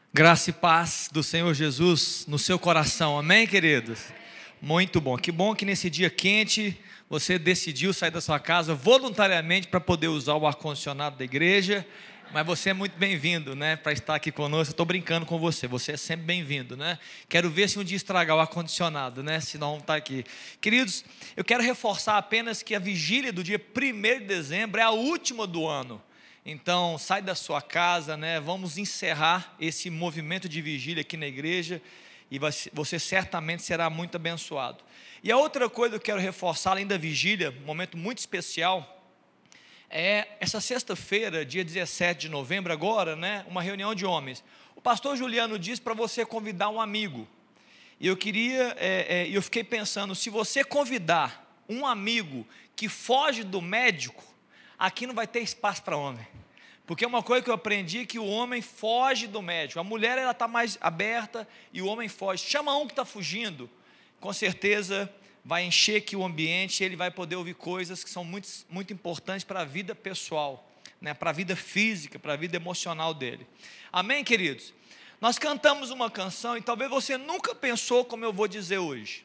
Graça e paz do Senhor Jesus no seu coração, amém, queridos? Muito bom, que bom que nesse dia quente você decidiu sair da sua casa voluntariamente para poder usar o ar-condicionado da igreja, mas você é muito bem-vindo, né, para estar aqui conosco. Eu estou brincando com você, você é sempre bem-vindo, né? Quero ver se um dia estragar o ar-condicionado, né, se não está aqui. Queridos, eu quero reforçar apenas que a vigília do dia 1º de dezembro é a última do ano. Então, sai da sua casa, né? Vamos encerrar esse movimento de vigília aqui na igreja e você certamente será muito abençoado. E a outra coisa que eu quero reforçar, além da vigília, um momento muito especial, é essa sexta-feira, dia 17 de novembro agora, né? Uma reunião de homens. O pastor Juliano disse para você convidar um amigo. E eu eu fiquei pensando, se você convidar um amigo que foge do médico, aqui não vai ter espaço para homem, porque uma coisa que eu aprendi é que o homem foge do médico, a mulher ela está mais aberta e o homem foge. Chama um que está fugindo, com certeza vai encher aqui o ambiente, ele vai poder ouvir coisas que são muito importantes para a vida pessoal, né? Para a vida física, para a vida emocional dele. Amém, queridos? Nós cantamos uma canção e talvez você nunca pensou como eu vou dizer hoje.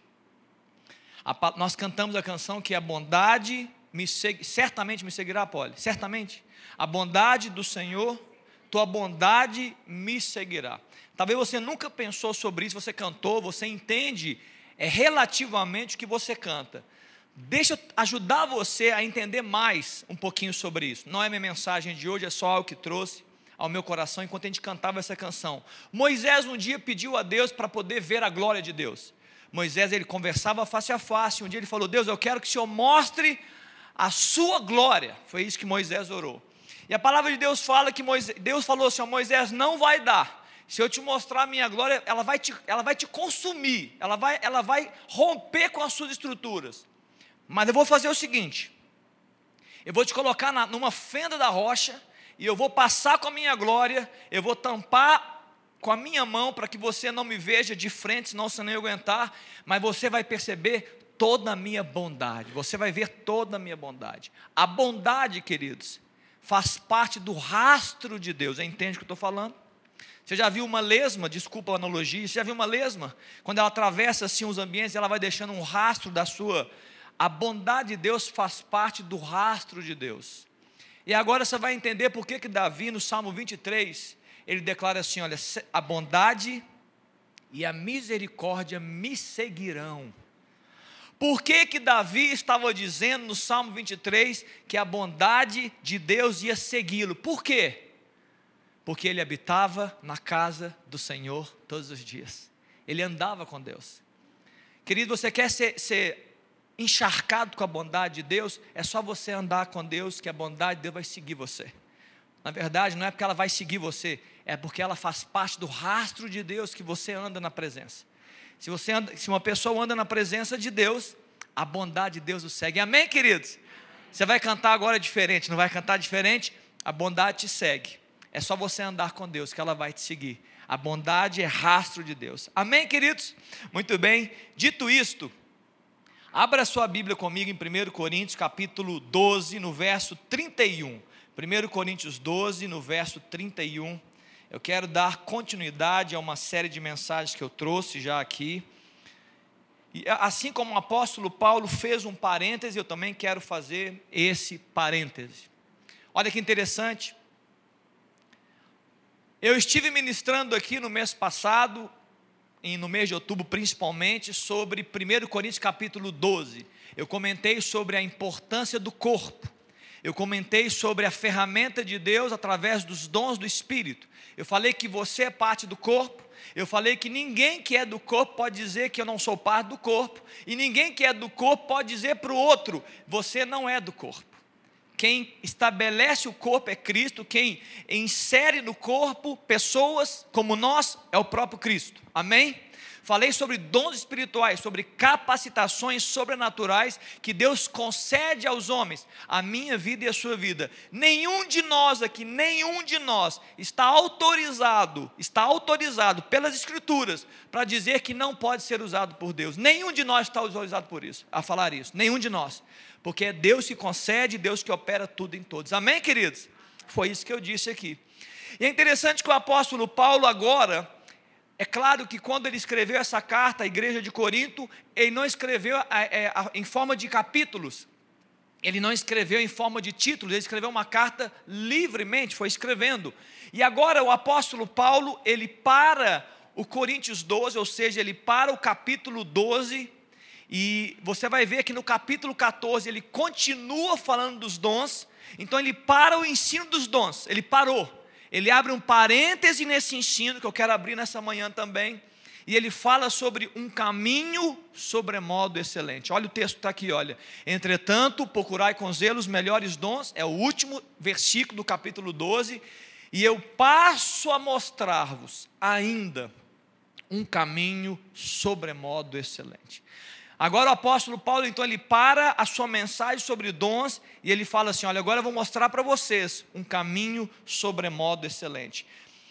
Nós cantamos a canção que a bondade certamente me seguirá, Polly, certamente, a bondade do Senhor, tua bondade me seguirá. Talvez você nunca pensou sobre isso, você cantou, você entende relativamente o que você canta. Deixa eu ajudar você a entender mais um pouquinho sobre isso. Não é minha mensagem de hoje, é só algo que trouxe ao meu coração enquanto a gente cantava essa canção. Moisés um dia pediu a Deus para poder ver a glória de Deus. Moisés, ele conversava face a face, um dia ele falou: Deus, eu quero que o Senhor mostre a sua glória. Foi isso que Moisés orou. E a palavra de Deus fala que Deus falou assim: Moisés, não vai dar. Se eu te mostrar a minha glória, ela vai te consumir, ela vai romper com as suas estruturas. Mas eu vou fazer o seguinte: eu vou te colocar numa fenda da rocha, e eu vou passar com a minha glória, eu vou tampar com a minha mão, para que você não me veja de frente, senão você nem aguentar, mas você vai perceber toda a minha bondade, você vai ver toda a minha bondade. A bondade, queridos, faz parte do rastro de Deus. Entende o que eu estou falando? Você já viu uma lesma, desculpa a analogia, você já viu uma lesma? Quando ela atravessa assim os ambientes, ela vai deixando um rastro da sua... A bondade de Deus faz parte do rastro de Deus. E agora você vai entender por que Davi, no Salmo 23, ele declara assim: olha, a bondade e a misericórdia me seguirão. Por que Davi estava dizendo no Salmo 23 que a bondade de Deus ia segui-lo? Por quê? Porque ele habitava na casa do Senhor todos os dias. Ele andava com Deus. Querido, você quer ser encharcado com a bondade de Deus? É só você andar com Deus, que a bondade de Deus vai seguir você. Na verdade, não é porque ela vai seguir você, é porque ela faz parte do rastro de Deus que você anda na presença. Se uma pessoa anda na presença de Deus, a bondade de Deus o segue. Amém, queridos? Você vai cantar agora diferente, não vai cantar diferente? A bondade te segue. É só você andar com Deus que ela vai te seguir. A bondade é rastro de Deus. Amém, queridos? Muito bem. Dito isto, abra sua Bíblia comigo em 1 Coríntios capítulo 12, no verso 31. 1 Coríntios 12, no verso 31. Eu quero dar continuidade a uma série de mensagens que eu trouxe já aqui. E assim como o apóstolo Paulo fez um parêntese, eu também quero fazer esse parêntese. Olha que interessante. Eu estive ministrando aqui no mês passado, no mês de outubro principalmente, sobre 1 Coríntios capítulo 12. Eu comentei sobre a importância do corpo. Eu comentei sobre a ferramenta de Deus através dos dons do Espírito. Eu falei que você é parte do corpo. Eu falei que ninguém que é do corpo pode dizer que eu não sou parte do corpo. E ninguém que é do corpo pode dizer para o outro: você não é do corpo. Quem estabelece o corpo é Cristo. Quem insere no corpo pessoas como nós é o próprio Cristo. Amém? Falei sobre dons espirituais, sobre capacitações sobrenaturais que Deus concede aos homens, a minha vida e a sua vida. Nenhum de nós aqui, está autorizado pelas Escrituras para dizer que não pode ser usado por Deus. Nenhum de nós está autorizado por isso, a falar isso, nenhum de nós, porque é Deus que concede, Deus que opera tudo em todos. Amém, queridos? Foi isso que eu disse aqui. E é interessante que o apóstolo Paulo agora, é claro que quando ele escreveu essa carta à igreja de Corinto, ele não escreveu em forma de capítulos, ele não escreveu em forma de títulos, ele escreveu uma carta livremente, foi escrevendo. E agora o apóstolo Paulo, ele para o Coríntios 12, ou seja, ele para o capítulo 12, e você vai ver que no capítulo 14 ele continua falando dos dons. Então ele para o ensino dos dons, ele parou. Ele abre um parêntese nesse ensino, que eu quero abrir nessa manhã também, e ele fala sobre um caminho sobremodo excelente. Olha o texto que está aqui, olha. Entretanto, procurai com zelo os melhores dons, é o último versículo do capítulo 12, e eu passo a mostrar-vos ainda um caminho sobremodo excelente. Agora o apóstolo Paulo, então, ele para a sua mensagem sobre dons, e ele fala assim, olha, agora eu vou mostrar para vocês um caminho sobremodo excelente.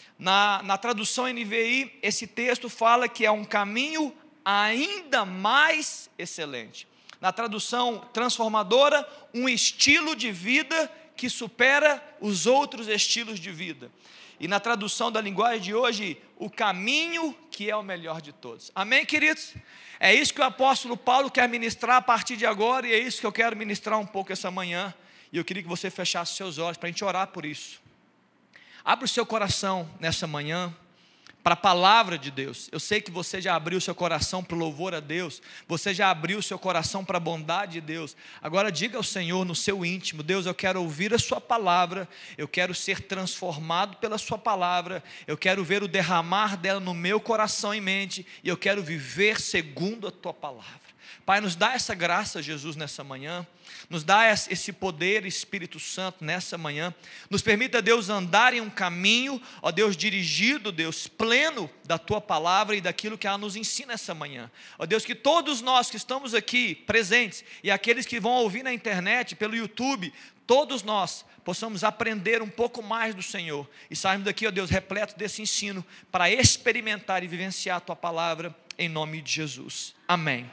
Na tradução NVI, esse texto fala que é um caminho ainda mais excelente. Na tradução transformadora, um estilo de vida que supera os outros estilos de vida. E na tradução da linguagem de hoje, o caminho que é o melhor de todos. Amém, queridos? É isso que o apóstolo Paulo quer ministrar a partir de agora, e é isso que eu quero ministrar um pouco essa manhã. E eu queria que você fechasse seus olhos para a gente orar por isso. Abra o seu coração nessa manhã para a palavra de Deus. Eu sei que você já abriu o seu coração para o louvor a Deus, você já abriu o seu coração para a bondade de Deus. Agora diga ao Senhor no seu íntimo: Deus, eu quero ouvir a sua palavra, eu quero ser transformado pela sua palavra, eu quero ver o derramar dela no meu coração e mente, e eu quero viver segundo a tua palavra. Pai, nos dá essa graça, Jesus, nessa manhã. Nos dá esse poder, Espírito Santo, nessa manhã. Nos permita, Deus, andar em um caminho, ó Deus, dirigido, Deus, pleno da Tua palavra e daquilo que ela nos ensina essa manhã. Ó Deus, que todos nós que estamos aqui presentes e aqueles que vão ouvir na internet, pelo YouTube, todos nós possamos aprender um pouco mais do Senhor e sairmos daqui, ó Deus, repletos desse ensino para experimentar e vivenciar a Tua palavra, em nome de Jesus. Amém.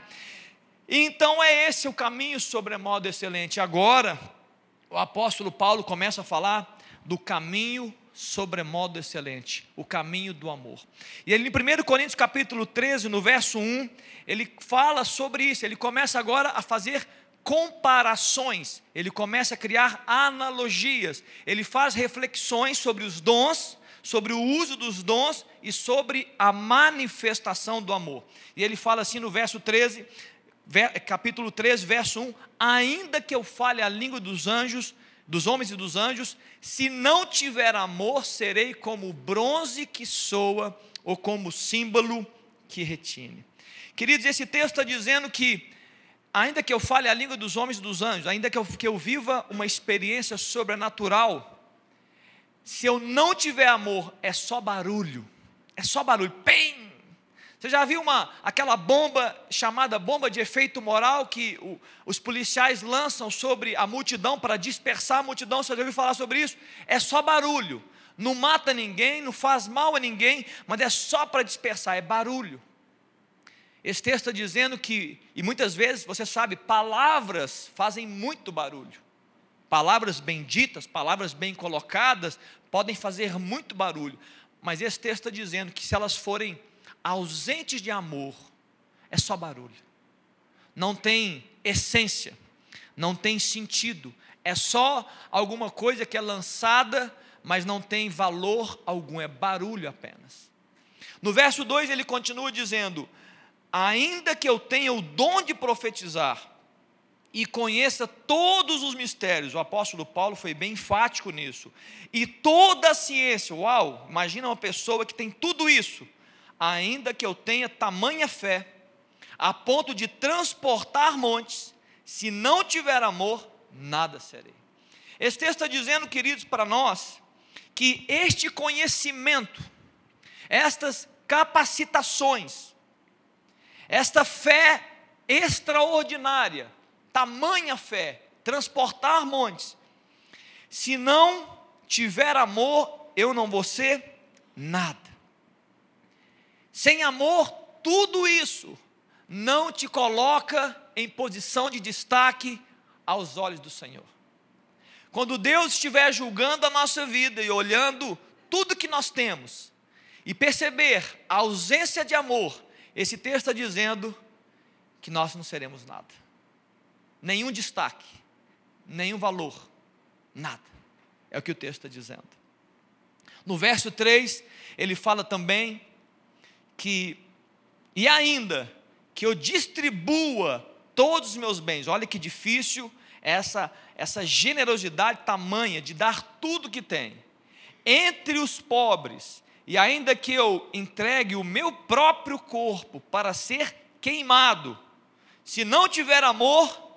Então é esse o caminho sobremodo excelente. Agora, o apóstolo Paulo começa a falar do caminho sobremodo excelente, o caminho do amor. E ele, em 1 Coríntios capítulo 13, no verso 1, ele fala sobre isso. Ele começa agora a fazer comparações, ele começa a criar analogias, ele faz reflexões sobre os dons, sobre o uso dos dons e sobre a manifestação do amor. E ele fala assim no verso 13, capítulo 13, verso 1, ainda que eu fale a língua dos anjos, dos homens e dos anjos, se não tiver amor, serei como o bronze que soa, ou como o símbolo que retine. Queridos, esse texto está dizendo que, ainda que eu fale a língua dos homens e dos anjos, ainda que eu viva uma experiência sobrenatural, se eu não tiver amor, é só barulho, PEM! Você já viu aquela bomba chamada bomba de efeito moral que os policiais lançam sobre a multidão para dispersar a multidão? Você já ouviu falar sobre isso? É só barulho, não mata ninguém, não faz mal a ninguém, mas é só para dispersar, é barulho. Esse texto está dizendo que, e muitas vezes, você sabe, palavras fazem muito barulho. Palavras bem ditas, palavras bem colocadas, podem fazer muito barulho. Mas esse texto está dizendo que se elas forem ausentes de amor, é só barulho, não tem essência, não tem sentido, é só alguma coisa que é lançada, mas não tem valor algum, é barulho apenas. No verso 2 ele continua dizendo: ainda que eu tenha o dom de profetizar e conheça todos os mistérios, o apóstolo Paulo foi bem enfático nisso, e toda a ciência, uau, imagina uma pessoa que tem tudo isso, ainda que eu tenha tamanha fé, a ponto de transportar montes, se não tiver amor, nada serei. Esse texto está dizendo, queridos, para nós, que este conhecimento, estas capacitações, esta fé extraordinária, tamanha fé, transportar montes, se não tiver amor, eu não vou ser nada. Sem amor, tudo isso não te coloca em posição de destaque aos olhos do Senhor. Quando Deus estiver julgando a nossa vida e olhando tudo que nós temos e perceber a ausência de amor, esse texto está dizendo que nós não seremos nada. Nenhum destaque, nenhum valor, nada. É o que o texto está dizendo. No verso 3, ele fala também que, e ainda, que eu distribua todos os meus bens. Olha que difícil essa generosidade tamanha de dar tudo que tem entre os pobres, e ainda que eu entregue o meu próprio corpo para ser queimado, se não tiver amor,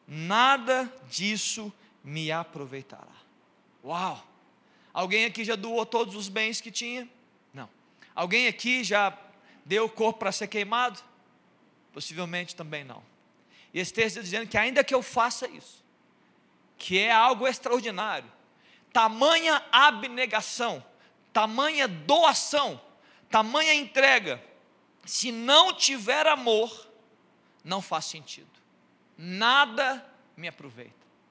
nada disso me aproveitará. Uau! Alguém aqui já doou todos os bens que tinha? Não. Alguém aqui já deu o corpo para ser queimado? Possivelmente também não. E esse texto está dizendo que ainda que eu faça isso, que é algo extraordinário, tamanha abnegação, tamanha doação, tamanha entrega, se não tiver amor, não faz sentido, nada me aproveita.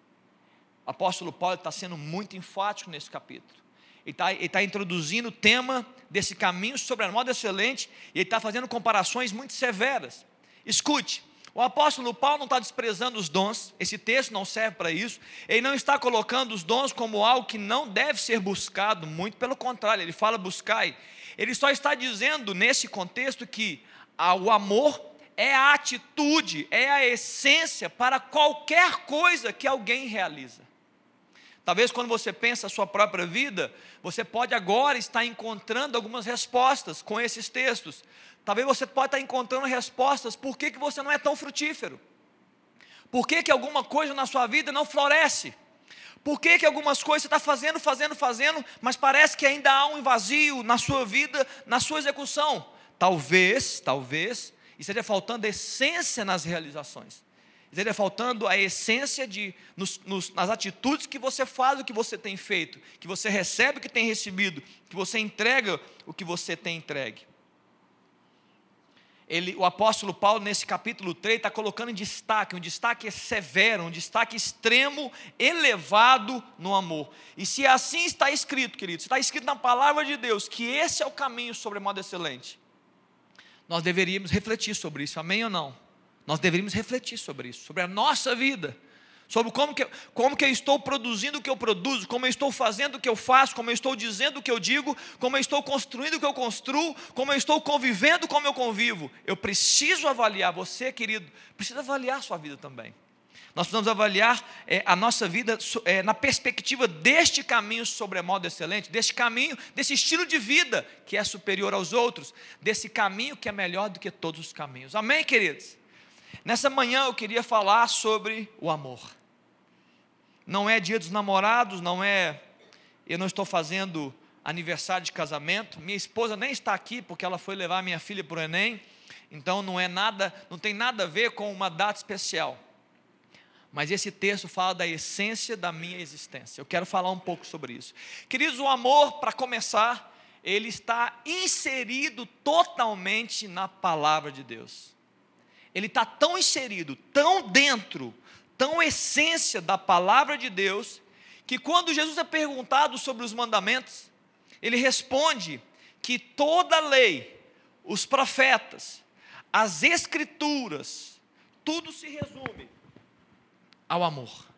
O apóstolo Paulo está sendo muito enfático nesse capítulo. Ele está introduzindo o tema desse caminho sobre a moda excelente, e ele está fazendo comparações muito severas. Escute, o apóstolo Paulo não está desprezando os dons, esse texto não serve para isso, ele não está colocando os dons como algo que não deve ser buscado, muito pelo contrário, ele fala buscai. Ele só está dizendo nesse contexto que o amor é a atitude, é a essência para qualquer coisa que alguém realiza. Talvez quando você pensa a sua própria vida, você pode agora estar encontrando algumas respostas com esses textos. Talvez você pode estar encontrando respostas, por que você não é tão frutífero? Por que alguma coisa na sua vida não floresce? Por que algumas coisas você está fazendo, mas parece que ainda há um vazio na sua vida, na sua execução? Talvez, esteja faltando essência nas realizações. Esteja faltando a essência nas atitudes que você faz, o que você tem feito, que você recebe o que tem recebido, que você entrega o que você tem entregue. O apóstolo Paulo, nesse capítulo 3, está colocando em destaque, um destaque severo, um destaque extremo, elevado no amor. E se assim está escrito, queridos, está escrito na palavra de Deus, que esse é o caminho sobre a moda excelente, nós deveríamos refletir sobre isso, amém ou não? Nós deveríamos refletir sobre isso, sobre a nossa vida, sobre como que eu estou produzindo o que eu produzo, como eu estou fazendo o que eu faço, como eu estou dizendo o que eu digo, como eu estou construindo o que eu construo, como eu estou convivendo como eu convivo. Eu preciso avaliar, você querido, precisa avaliar a sua vida também. Nós precisamos avaliar a nossa vida na perspectiva deste caminho sobre a moda excelente, deste caminho, desse estilo de vida que é superior aos outros, desse caminho que é melhor do que todos os caminhos. Amém, queridos? Nessa manhã eu queria falar sobre o amor. Não é dia dos namorados, eu não estou fazendo aniversário de casamento, minha esposa nem está aqui porque ela foi levar minha filha para o Enem, então não tem nada a ver com uma data especial. Mas esse texto fala da essência da minha existência. Eu quero falar um pouco sobre isso. Queridos, o amor, para começar, ele está inserido totalmente na palavra de Deus. Ele está tão inserido, tão dentro, tão essência da palavra de Deus, que quando Jesus é perguntado sobre os mandamentos, ele responde que toda a lei, os profetas, as escrituras, tudo se resume ao amor.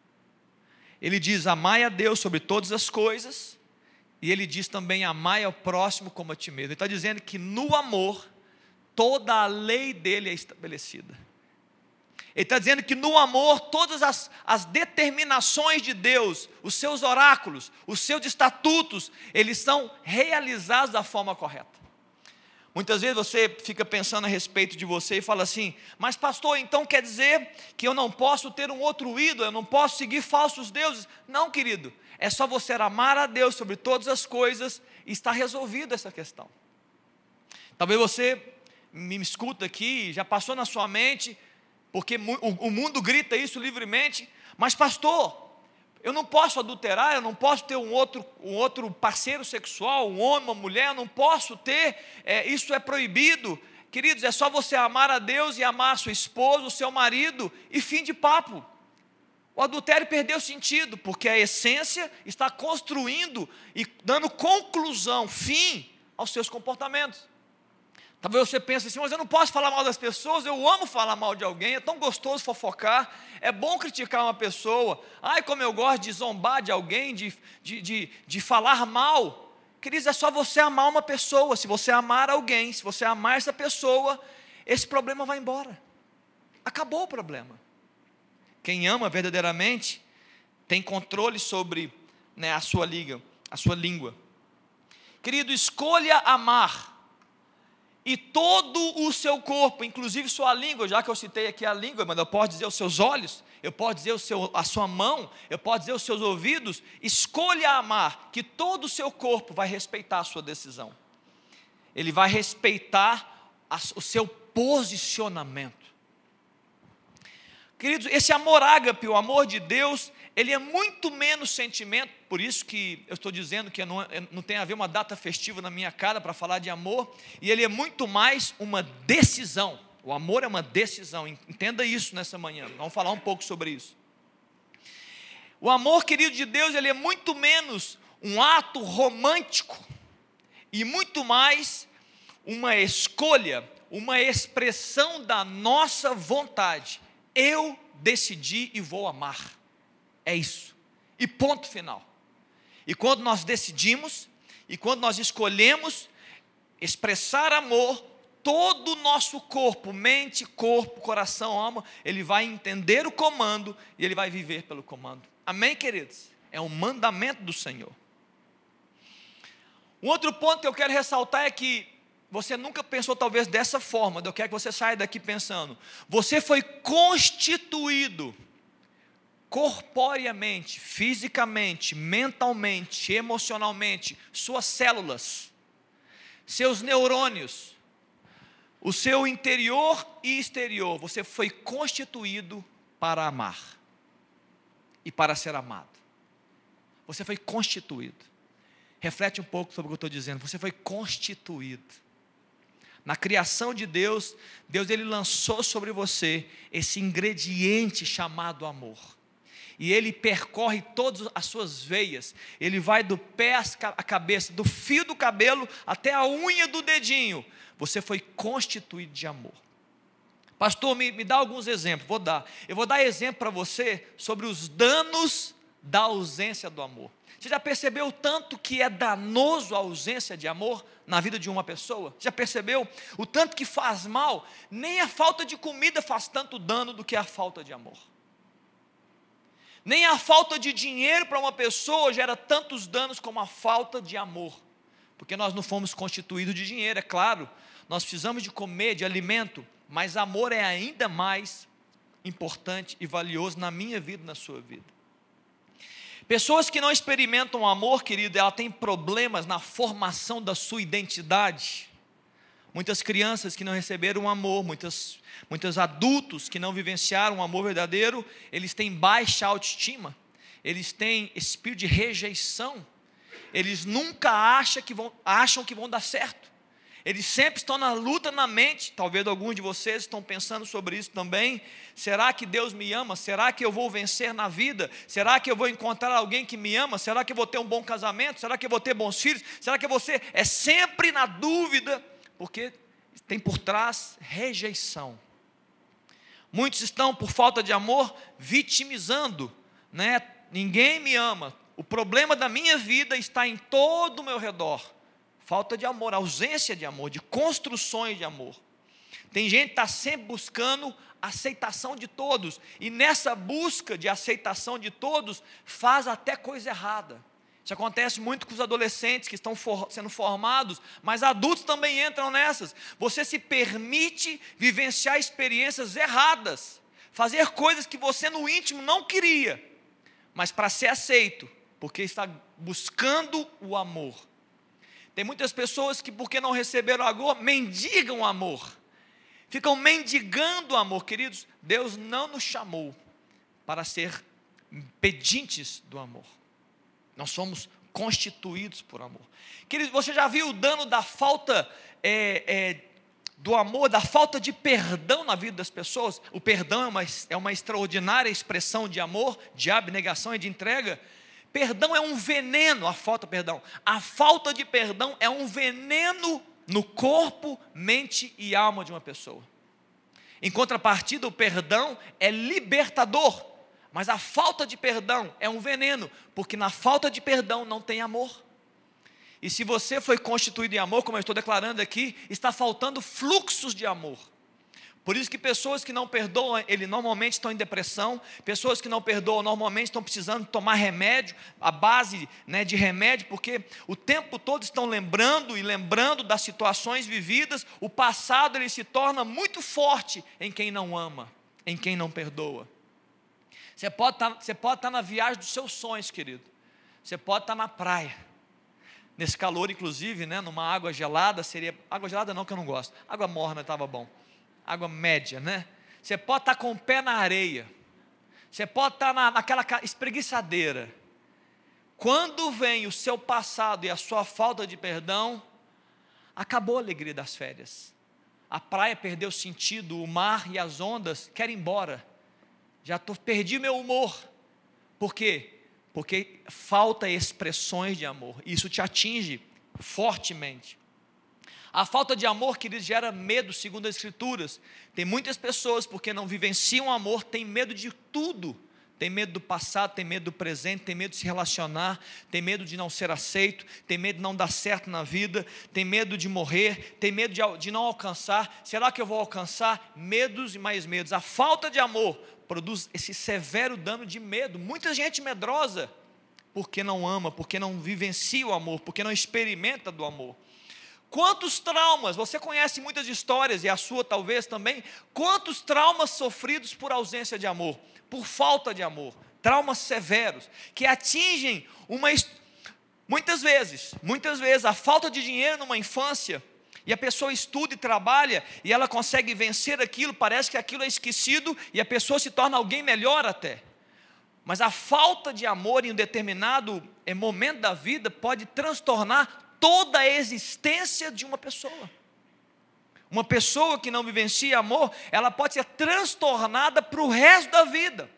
Ele diz, amai a Deus sobre todas as coisas, e ele diz também, amai ao próximo como a ti mesmo. Ele está dizendo que no amor, toda a lei dele é estabelecida. Ele está dizendo que no amor, todas as determinações de Deus, os seus oráculos, os seus estatutos, eles são realizados da forma correta. Muitas vezes você fica pensando a respeito de você e fala assim, mas pastor, então quer dizer que eu não posso ter um outro ídolo, eu não posso seguir falsos deuses? Não, querido, é só você amar a Deus sobre todas as coisas e está resolvida essa questão. Talvez você me escuta aqui, já passou na sua mente, porque o mundo grita isso livremente, mas pastor, eu não posso adulterar, eu não posso ter um outro parceiro sexual, um homem, uma mulher, eu não posso ter, isso é proibido. Queridos, é só você amar a Deus e amar a sua esposa, o seu marido, e fim de papo. o adultério perdeu sentido, porque a essência está construindo e dando conclusão, fim aos seus comportamentos. Talvez você pense assim, mas eu não posso falar mal das pessoas, eu amo falar mal de alguém, é tão gostoso fofocar, é bom criticar uma pessoa, ai como eu gosto de zombar de alguém, de falar mal. Queridos, é só você amar uma pessoa. Se você amar alguém, se você amar essa pessoa, esse problema vai embora, acabou o problema. Quem ama verdadeiramente tem controle sobre, a sua língua. Querido, escolha amar, e todo o seu corpo, inclusive sua língua, já que eu citei aqui a língua, mas eu posso dizer os seus olhos, eu posso dizer a sua mão, eu posso dizer os seus ouvidos. Escolha amar, que todo o seu corpo vai respeitar a sua decisão, ele vai respeitar o seu posicionamento. Queridos, esse amor ágape, o amor de Deus, ele é muito menos sentimento. Por isso que eu estou dizendo que não tem a ver uma data festiva na minha cara para falar de amor, e ele é muito mais uma decisão. O amor é uma decisão, entenda isso nessa manhã, vamos falar um pouco sobre isso. O amor, querido, de Deus, ele é muito menos um ato romântico, e muito mais uma escolha, uma expressão da nossa vontade. Eu decidi e vou amar, é isso, e ponto final. E quando nós decidimos, e quando nós escolhemos expressar amor, todo o nosso corpo, mente, corpo, coração, alma, ele vai entender o comando, e ele vai viver pelo comando. Amém, queridos? É um mandamento do Senhor. Um outro ponto que eu quero ressaltar é que você nunca pensou talvez dessa forma, eu quero que você saia daqui pensando, você foi constituído corporeamente, fisicamente, mentalmente, emocionalmente, suas células, seus neurônios, o seu interior e exterior, você foi constituído para amar e para ser amado. Você foi constituído. Reflete um pouco sobre o que eu estou dizendo. Você foi constituído. Na criação de Deus, ele lançou sobre você esse ingrediente chamado amor. E ele percorre todas as suas veias. Ele vai do pé à cabeça, do fio do cabelo até a unha do dedinho. Você foi constituído de amor. Pastor, me dá alguns exemplos. Eu vou dar exemplo para você sobre os danos da ausência do amor. Você já percebeu o tanto que é danoso a ausência de amor na vida de uma pessoa? Já percebeu o tanto que faz mal? Nem a falta de comida faz tanto dano do que a falta de amor. Nem a falta de dinheiro para uma pessoa gera tantos danos como a falta de amor. Porque nós não fomos constituídos de dinheiro, é claro. Nós precisamos de comer, de alimento, mas amor é ainda mais importante e valioso na minha vida e na sua vida. Pessoas que não experimentam amor, querido, ela tem problemas na formação da sua identidade. Muitas crianças que não receberam amor, muitos adultos que não vivenciaram um amor verdadeiro, eles têm baixa autoestima, eles têm espírito de rejeição, eles nunca acham que vão dar certo. Eles sempre estão na luta na mente. Talvez alguns de vocês estão pensando sobre isso também. Será que Deus me ama? Será que eu vou vencer na vida? Será que eu vou encontrar alguém que me ama? Será que eu vou ter um bom casamento? Será que eu vou ter bons filhos? Será que você é sempre na dúvida? Porque tem por trás rejeição. Muitos estão, por falta de amor, vitimizando, Ninguém me ama. O problema da minha vida está em todo o meu redor. Falta de amor, ausência de amor, de construções de amor. Tem gente que está sempre buscando aceitação de todos, e nessa busca de aceitação de todos, faz até coisa errada. Isso acontece muito com os adolescentes que estão sendo formados, mas adultos também entram nessas. Você se permite vivenciar experiências erradas, fazer coisas que você no íntimo não queria, mas para ser aceito, porque está buscando o amor. Tem muitas pessoas que, porque não receberam amor, mendigam amor. Ficam mendigando amor. Queridos, Deus não nos chamou para ser pedintes do amor. Nós somos constituídos por amor. Queridos, você já viu o dano da falta do amor, da falta de perdão na vida das pessoas. O perdão é uma extraordinária expressão de amor, de abnegação e de entrega. Perdão é um veneno, a falta de perdão é um veneno no corpo, mente e alma de uma pessoa. Em contrapartida, o perdão é libertador, mas a falta de perdão é um veneno, porque na falta de perdão não tem amor. E se você foi constituído em amor, como eu estou declarando aqui, está faltando fluxos de amor. Por isso que pessoas que não perdoam, normalmente estão em depressão. Pessoas que não perdoam, normalmente estão precisando tomar remédio, a base, de remédio, porque o tempo todo estão lembrando das situações vividas. O passado ele se torna muito forte em quem não ama, em quem não perdoa. Você pode estar na viagem dos seus sonhos, querido. Você pode estar na praia. Nesse calor, inclusive, numa água gelada, água gelada não, que eu não gosto, água morna estava bom, água média, você pode estar com o pé na areia, você pode estar naquela espreguiçadeira, quando vem o seu passado e a sua falta de perdão, acabou a alegria das férias, a praia perdeu sentido, o mar e as ondas querem ir embora, perdi meu humor. Por quê? Porque falta expressões de amor, isso te atinge fortemente. A falta de amor, queridos, gera medo, segundo as Escrituras. Tem muitas pessoas, porque não vivenciam amor, têm medo de tudo. Tem medo do passado, tem medo do presente, tem medo de se relacionar, tem medo de não ser aceito, tem medo de não dar certo na vida, tem medo de morrer, tem medo de não alcançar. Será que eu vou alcançar? Medos e mais medos. A falta de amor produz esse severo dano de medo. Muita gente medrosa, porque não ama, porque não vivencia o amor, porque não experimenta do amor. Quantos traumas, você conhece muitas histórias, e a sua talvez também, quantos traumas sofridos por ausência de amor, por falta de amor, traumas severos, que atingem muitas vezes, a falta de dinheiro numa infância, e a pessoa estuda e trabalha, e ela consegue vencer aquilo, parece que aquilo é esquecido, e a pessoa se torna alguém melhor até. Mas a falta de amor em um determinado momento da vida pode transtornar toda a existência de uma pessoa. Uma pessoa que não vivencia amor, ela pode ser transtornada para o resto da vida.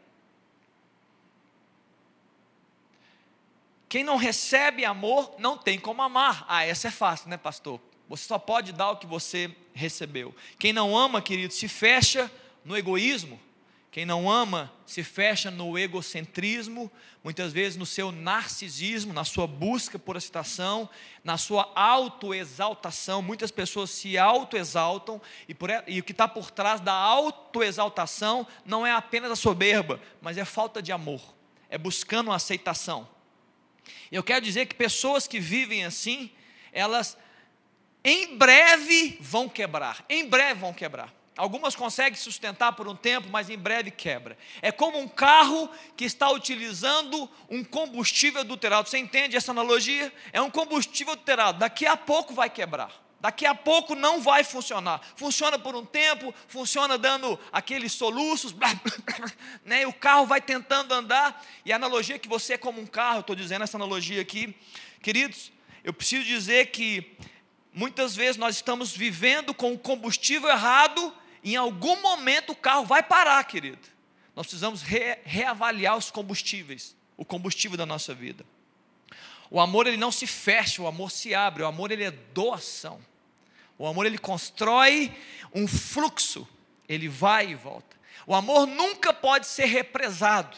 Quem não recebe amor, não tem como amar. Essa é fácil, pastor? Você só pode dar o que você recebeu. Quem não ama, querido, se fecha no egoísmo. Quem não ama, se fecha no egocentrismo, muitas vezes no seu narcisismo, na sua busca por aceitação, na sua autoexaltação. Muitas pessoas se autoexaltam, e o que está por trás da autoexaltação não é apenas a soberba, mas é falta de amor, é buscando uma aceitação. Eu quero dizer que pessoas que vivem assim, elas em breve vão quebrar. Algumas conseguem sustentar por um tempo, mas em breve quebra. É como um carro que está utilizando um combustível adulterado. Você entende essa analogia? É um combustível adulterado. Daqui a pouco vai quebrar. Daqui a pouco não vai funcionar. Funciona por um tempo, funciona dando aqueles soluços, e o carro vai tentando andar. E a analogia é que você é como um carro, eu estou dizendo essa analogia aqui. Queridos, eu preciso dizer que muitas vezes nós estamos vivendo com o combustível errado, e em algum momento o carro vai parar, querido. Nós precisamos reavaliar os combustíveis, o combustível da nossa vida. O amor ele não se fecha, o amor se abre, o amor ele é doação. O amor ele constrói um fluxo, ele vai e volta. O amor nunca pode ser represado.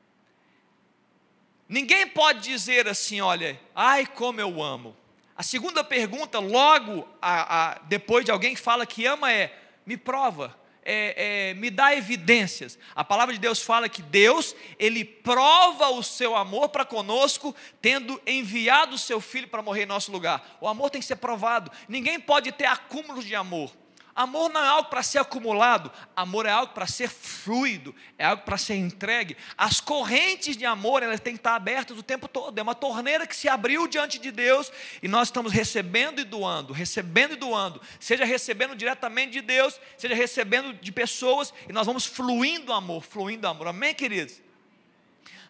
Ninguém pode dizer assim, olha, ai como eu amo. A segunda pergunta, logo depois de alguém que fala que ama me prova, me dá evidências. A palavra de Deus fala que Deus, Ele prova o seu amor para conosco, tendo enviado o seu Filho para morrer em nosso lugar. O amor tem que ser provado. Ninguém pode ter acúmulos de amor. Amor não é algo para ser acumulado, amor é algo para ser fluido, é algo para ser entregue. As correntes de amor, elas têm que estar abertas o tempo todo. É uma torneira que se abriu diante de Deus, e nós estamos recebendo e doando, seja recebendo diretamente de Deus, seja recebendo de pessoas, e nós vamos fluindo amor, amém, queridos?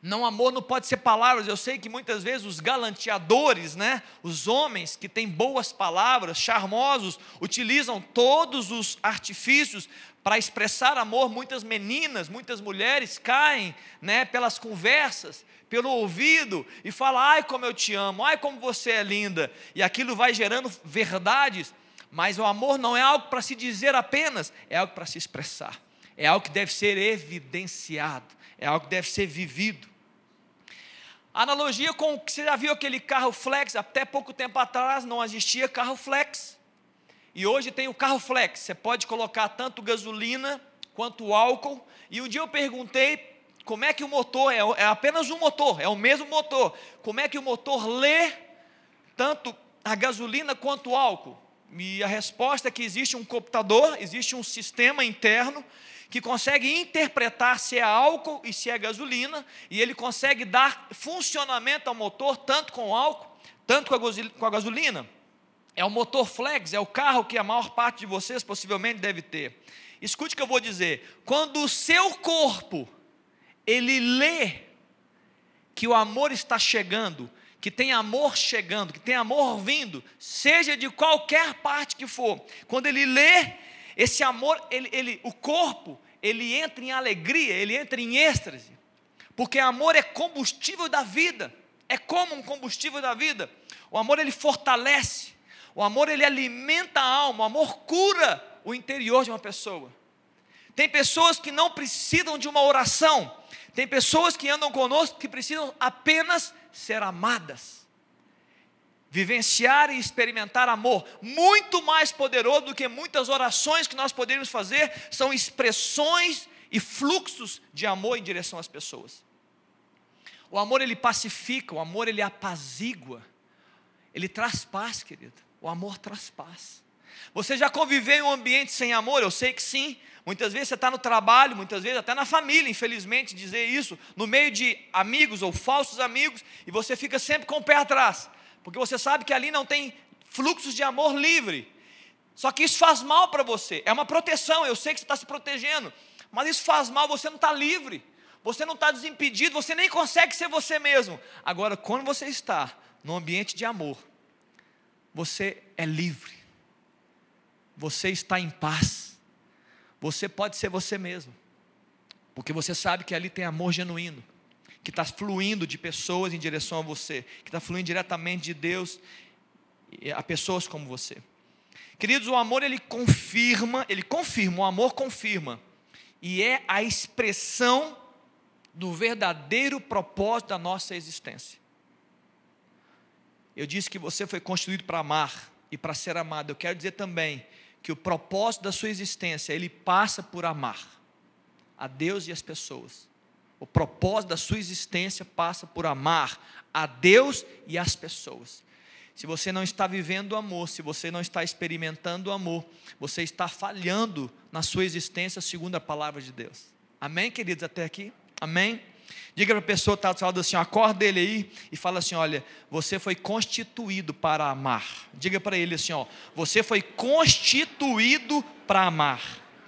Não, amor não pode ser palavras. Eu sei que muitas vezes os galanteadores, né, os homens que têm boas palavras, charmosos, utilizam todos os artifícios para expressar amor. Muitas meninas, muitas mulheres caem, né, pelas conversas, pelo ouvido, e falam: ai como eu te amo, ai como você é linda, e aquilo vai gerando verdades. Mas o amor não é algo para se dizer apenas, é algo para se expressar, é algo que deve ser evidenciado, é algo que deve ser vivido. Analogia com, você já viu aquele carro flex? Até pouco tempo atrás não existia carro flex, e hoje tem o carro flex. Você pode colocar tanto gasolina quanto álcool. E um dia eu perguntei como é que o motor, é apenas um motor, é o mesmo motor, como é que o motor lê tanto a gasolina quanto o álcool? E a resposta é que existe um computador, existe um sistema interno que consegue interpretar se é álcool e se é gasolina, e ele consegue dar funcionamento ao motor tanto com o álcool, tanto com a gasolina. É o motor flex, é o carro que a maior parte de vocês possivelmente deve ter. Escute o que eu vou dizer: quando o seu corpo, ele lê que o amor está chegando, que tem amor chegando, que tem amor vindo, seja de qualquer parte que for, quando ele lê esse amor, o corpo, ele entra em alegria, ele entra em êxtase, porque amor é combustível da vida, é como um combustível da vida. O amor, ele fortalece, o amor, ele alimenta a alma, o amor cura o interior de uma pessoa. Tem pessoas que não precisam de uma oração, tem pessoas que andam conosco que precisam apenas ser amadas, vivenciar e experimentar amor. Muito mais poderoso do que muitas orações que nós poderíamos fazer, são expressões e fluxos de amor em direção às pessoas. O amor, ele pacifica, o amor, ele apazigua, ele traz paz, querido. O amor traz paz. Você já conviveu em um ambiente sem amor? Eu sei que sim. Muitas vezes você está no trabalho, muitas vezes até na família, infelizmente dizer isso, no meio de amigos ou falsos amigos, e você fica sempre com o pé atrás, porque você sabe que ali não tem fluxos de amor livre. Só que isso faz mal para você, é uma proteção, eu sei que você está se protegendo, mas isso faz mal, você não está livre, você não está desimpedido, você nem consegue ser você mesmo. Agora, quando você está num ambiente de amor, você é livre, você está em paz, você pode ser você mesmo, porque você sabe que ali tem amor genuíno, que está fluindo de pessoas em direção a você, que está fluindo diretamente de Deus a pessoas como você. Queridos, o amor, ele confirma, o amor confirma, e é a expressão do verdadeiro propósito da nossa existência. Eu disse que você foi constituído para amar e para ser amado. Eu quero dizer também que o propósito da sua existência, ele passa por amar a Deus e as pessoas. O propósito da sua existência passa por amar a Deus e as pessoas. Se você não está vivendo o amor, se você não está experimentando o amor, você está falhando na sua existência segundo a palavra de Deus. Amém, queridos, até aqui? Amém? Diga para a pessoa que está do seu lado assim, acorda ele aí e fala assim: olha, você foi constituído para amar. Diga para ele assim, ó, você foi constituído para amar.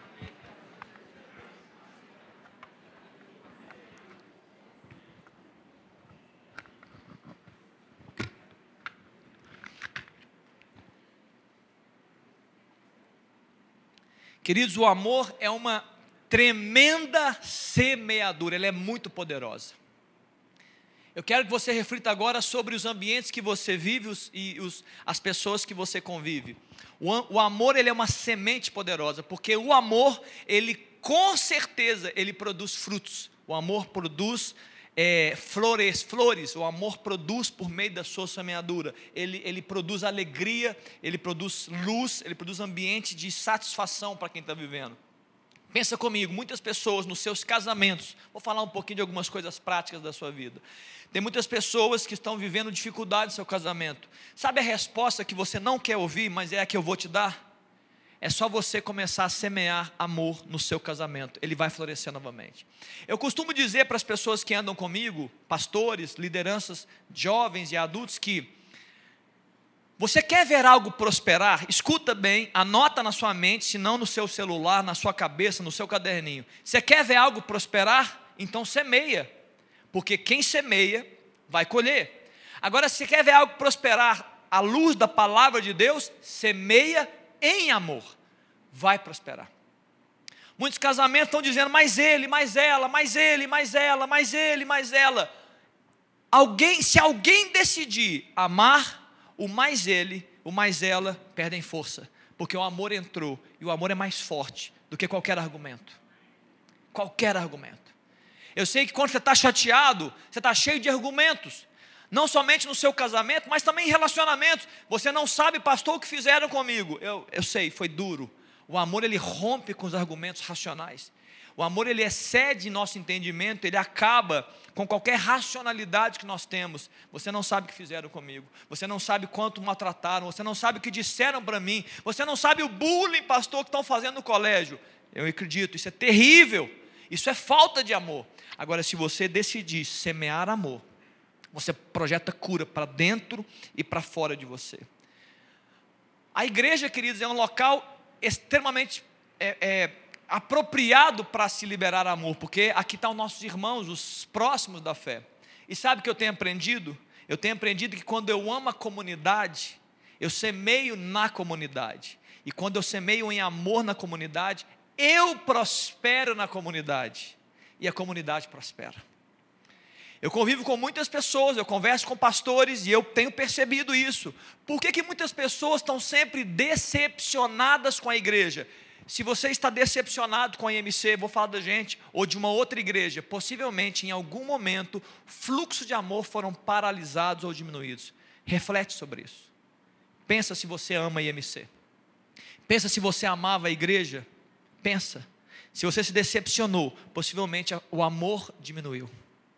Queridos, o amor é uma tremenda semeadura, ela é muito poderosa. Eu quero que você reflita agora sobre os ambientes que você vive as pessoas que você convive. O amor, ele é uma semente poderosa, porque o amor, ele com certeza, ele produz frutos. O amor produz flores, o amor produz por meio da sua semeadura, ele produz alegria, ele produz luz, ele produz ambiente de satisfação para quem está vivendo. Pensa comigo, muitas pessoas nos seus casamentos, vou falar um pouquinho de algumas coisas práticas da sua vida. Tem muitas pessoas que estão vivendo dificuldade no seu casamento. Sabe a resposta que você não quer ouvir, mas é a que eu vou te dar? É só você começar a semear amor no seu casamento, ele vai florescer novamente. Eu costumo dizer para as pessoas que andam comigo, pastores, lideranças, jovens e adultos, que você quer ver algo prosperar? Escuta bem, anota na sua mente, se não no seu celular, na sua cabeça, no seu caderninho. Você quer ver algo prosperar? Então semeia, porque quem semeia vai colher. Agora, se você quer ver algo prosperar à luz da palavra de Deus, semeia em amor, vai prosperar. Muitos casamentos estão dizendo, mais ele, mais ela, mais ele, mais ela, mais ele, mais ela. Se alguém decidir amar, o mais ele, o mais ela, perdem força, porque o amor entrou, e o amor é mais forte do que qualquer argumento. Qualquer argumento. Eu sei que quando você está chateado, você está cheio de argumentos, não somente no seu casamento, mas também em relacionamentos. Você não sabe, pastor, o que fizeram comigo. Eu sei, foi duro. O amor, ele rompe com os argumentos racionais. O amor, ele excede nosso entendimento, ele acaba com qualquer racionalidade que nós temos. Você não sabe o que fizeram comigo, você não sabe quanto maltrataram, você não sabe o que disseram para mim, você não sabe o bullying, pastor, que estão fazendo no colégio. Eu acredito, isso é terrível, isso é falta de amor. Agora, se você decidir semear amor, você projeta cura para dentro e para fora de você. A igreja, queridos, é um local extremamente apropriado para se liberar amor, porque aqui estão nossos irmãos, os próximos da fé. E sabe o que eu tenho aprendido? Eu tenho aprendido que quando eu amo a comunidade, eu semeio na comunidade. E quando eu semeio em amor na comunidade, eu prospero na comunidade. E a comunidade prospera. Eu convivo com muitas pessoas, eu converso com pastores e eu tenho percebido isso. Por que muitas pessoas estão sempre decepcionadas com a igreja? Se você está decepcionado com a IMC, vou falar da gente, ou de uma outra igreja, possivelmente em algum momento, fluxos de amor foram paralisados ou diminuídos. Reflete sobre isso. Pensa se você ama a IMC. Pensa se você amava a igreja. Pensa. Se você se decepcionou, possivelmente o amor diminuiu.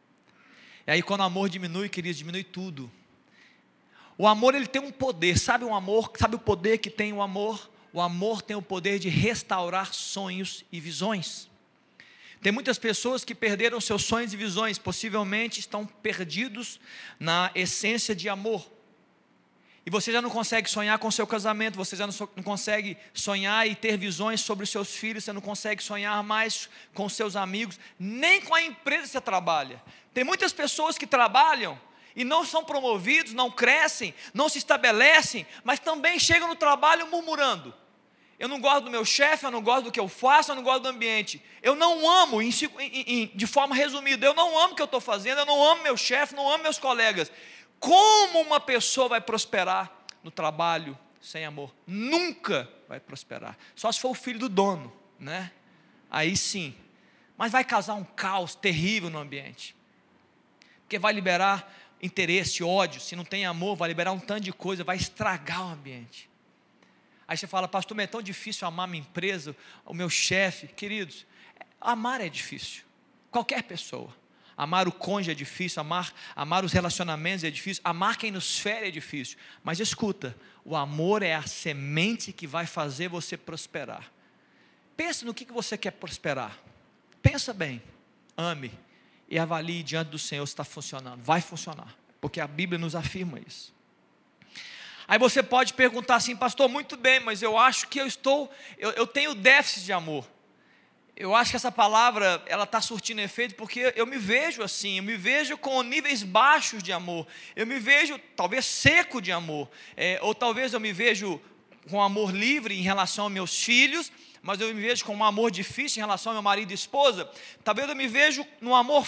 E aí quando o amor diminui, queridos, diminui tudo. O amor, ele tem um poder, sabe o poder que tem o amor? O amor tem o poder de restaurar sonhos e visões. Tem muitas pessoas que perderam seus sonhos e visões, possivelmente estão perdidos na essência de amor. E você já não consegue sonhar com o seu casamento, você já não consegue sonhar e ter visões sobre os seus filhos, você não consegue sonhar mais com os seus amigos, nem com a empresa que você trabalha. Tem muitas pessoas que trabalham e não são promovidos, não crescem, não se estabelecem, mas também chegam no trabalho murmurando. Eu não gosto do meu chefe, eu não gosto do que eu faço, eu não gosto do ambiente. Eu não amo, de forma resumida, eu não amo o que eu estou fazendo, eu não amo meu chefe, não amo meus colegas. Como uma pessoa vai prosperar no trabalho sem amor? Nunca vai prosperar. Só se for o filho do dono, né? Aí sim. Mas vai causar um caos terrível no ambiente. Porque vai liberar interesse, ódio. Se não tem amor, vai liberar um tanto de coisa, vai estragar o ambiente. Aí você fala, pastor, mas é tão difícil amar minha empresa, o meu chefe. Queridos, amar é difícil. Qualquer pessoa. Amar o cônjuge é difícil, amar os relacionamentos é difícil, amar quem nos fere é difícil. Mas escuta, o amor é a semente que vai fazer você prosperar. Pensa no que você quer prosperar. Pensa bem, ame e avalie diante do Senhor se está funcionando. Vai funcionar, porque a Bíblia nos afirma isso. Aí você pode perguntar assim, pastor, muito bem, mas eu acho que eu tenho déficit de amor. Eu acho que essa palavra, ela está surtindo efeito, porque eu me vejo assim, eu me vejo com níveis baixos de amor, eu me vejo talvez seco de amor, ou talvez eu me vejo com amor livre em relação aos meus filhos, mas eu me vejo com um amor difícil em relação ao meu marido e esposa. Talvez eu me vejo no amor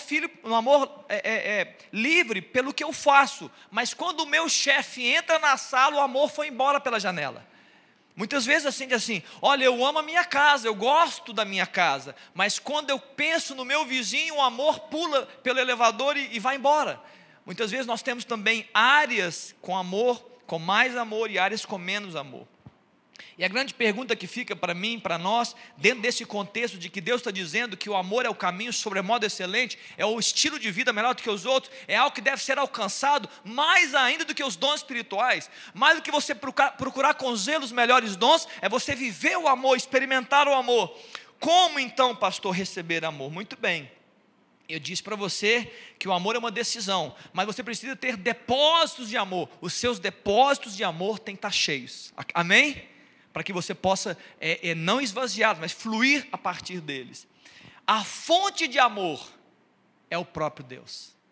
livre pelo que eu faço, mas quando o meu chefe entra na sala, o amor foi embora pela janela. Muitas vezes assim, olha, eu amo a minha casa, eu gosto da minha casa, mas quando eu penso no meu vizinho, o amor pula pelo elevador e vai embora. Muitas vezes nós temos também áreas com amor, com mais amor, e áreas com menos amor. E a grande pergunta que fica para mim, para nós, dentro desse contexto de que Deus está dizendo que o amor é o caminho sobremodo excelente, é o estilo de vida melhor do que os outros, é algo que deve ser alcançado mais ainda do que os dons espirituais, mais do que você procurar com zelo os melhores dons, é você viver o amor, experimentar o amor. Como então, pastor, receber amor? Muito bem, eu disse para você que o amor é uma decisão, mas você precisa ter depósitos de amor. Os seus depósitos de amor têm que estar cheios, amém? Para que você possa, não esvaziar, mas fluir a partir deles. A fonte de amor é o próprio Deus.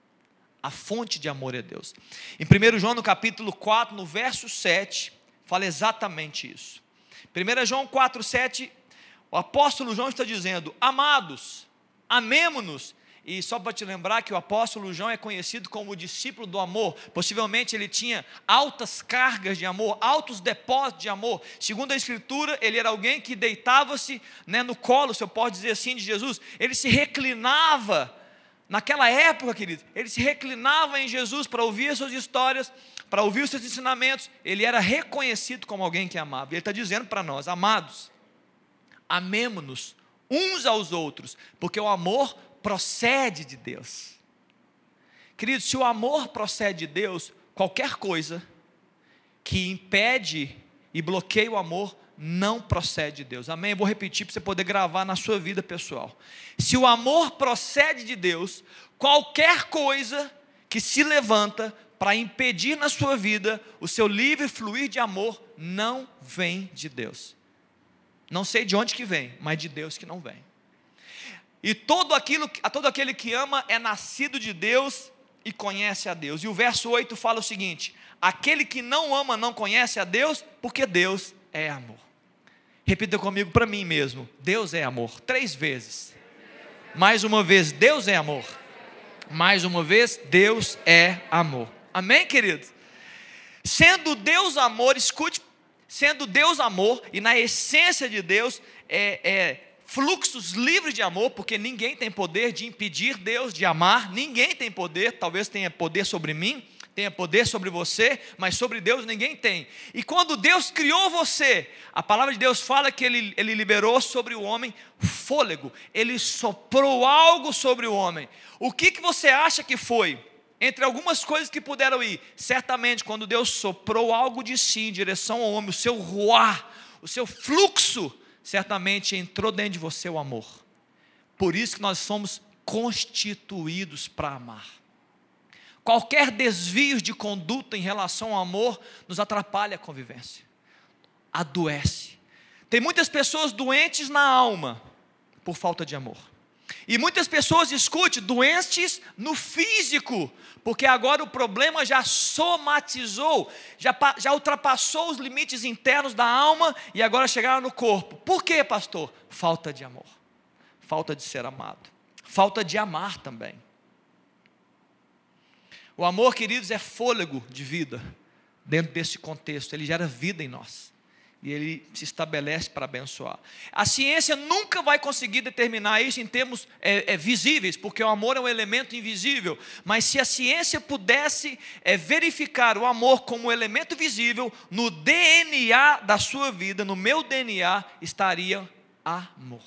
A fonte de amor é Deus. Em 1 João, no capítulo 4, no verso 7, fala exatamente isso. 1 João 4, 7, o apóstolo João está dizendo: amados, amemo-nos. E só para te lembrar que o apóstolo João é conhecido como o discípulo do amor. Possivelmente ele tinha altas cargas de amor, altos depósitos de amor. Segundo a Escritura, ele era alguém que deitava-se, no colo, se eu posso dizer assim, de Jesus. Ele se reclinava, naquela época, querido, ele se reclinava em Jesus para ouvir as suas histórias, para ouvir os seus ensinamentos. Ele era reconhecido como alguém que amava. E ele está dizendo para nós: amados, amemo-nos uns aos outros, porque o amor procede de Deus. Queridos, se o amor procede de Deus, qualquer coisa que impede e bloqueia o amor não procede de Deus. Amém? Eu vou repetir para você poder gravar na sua vida pessoal. Se o amor procede de Deus, qualquer coisa que se levanta para impedir na sua vida o seu livre fluir de amor não vem de Deus. Não sei de onde que vem, mas de Deus que não vem. E todo aquele que ama é nascido de Deus e conhece a Deus. E o verso 8 fala o seguinte: aquele que não ama não conhece a Deus, porque Deus é amor. Repita comigo para mim mesmo: Deus é amor. 3 vezes. Mais uma vez: Deus é amor. Mais uma vez: Deus é amor. Amém, queridos? Sendo Deus amor, escute, sendo Deus amor, e na essência de Deus fluxos livres de amor, porque ninguém tem poder de impedir Deus de amar, ninguém tem poder, talvez tenha poder sobre mim, tenha poder sobre você, mas sobre Deus ninguém tem. E quando Deus criou você, a palavra de Deus fala que Ele liberou sobre o homem fôlego, Ele soprou algo sobre o homem. O que você acha que foi? Entre algumas coisas que puderam ir, certamente quando Deus soprou algo de si em direção ao homem, o seu ruar, o seu fluxo, certamente entrou dentro de você o amor. Por isso que nós somos constituídos para amar. Qualquer desvio de conduta em relação ao amor nos atrapalha a convivência, adoece. Tem muitas pessoas doentes na alma por falta de amor. E muitas pessoas, escute, doentes no físico, porque agora o problema já somatizou, já ultrapassou os limites internos da alma e agora chegaram no corpo. Por quê, pastor? Falta de amor, falta de ser amado, falta de amar também. O amor, queridos, é fôlego de vida. Dentro desse contexto, ele gera vida em nós. E ele se estabelece para abençoar. A ciência nunca vai conseguir determinar isso em termos visíveis, porque o amor é um elemento invisível. Mas se a ciência pudesse verificar o amor como um elemento visível, no DNA da sua vida, no meu DNA, estaria amor.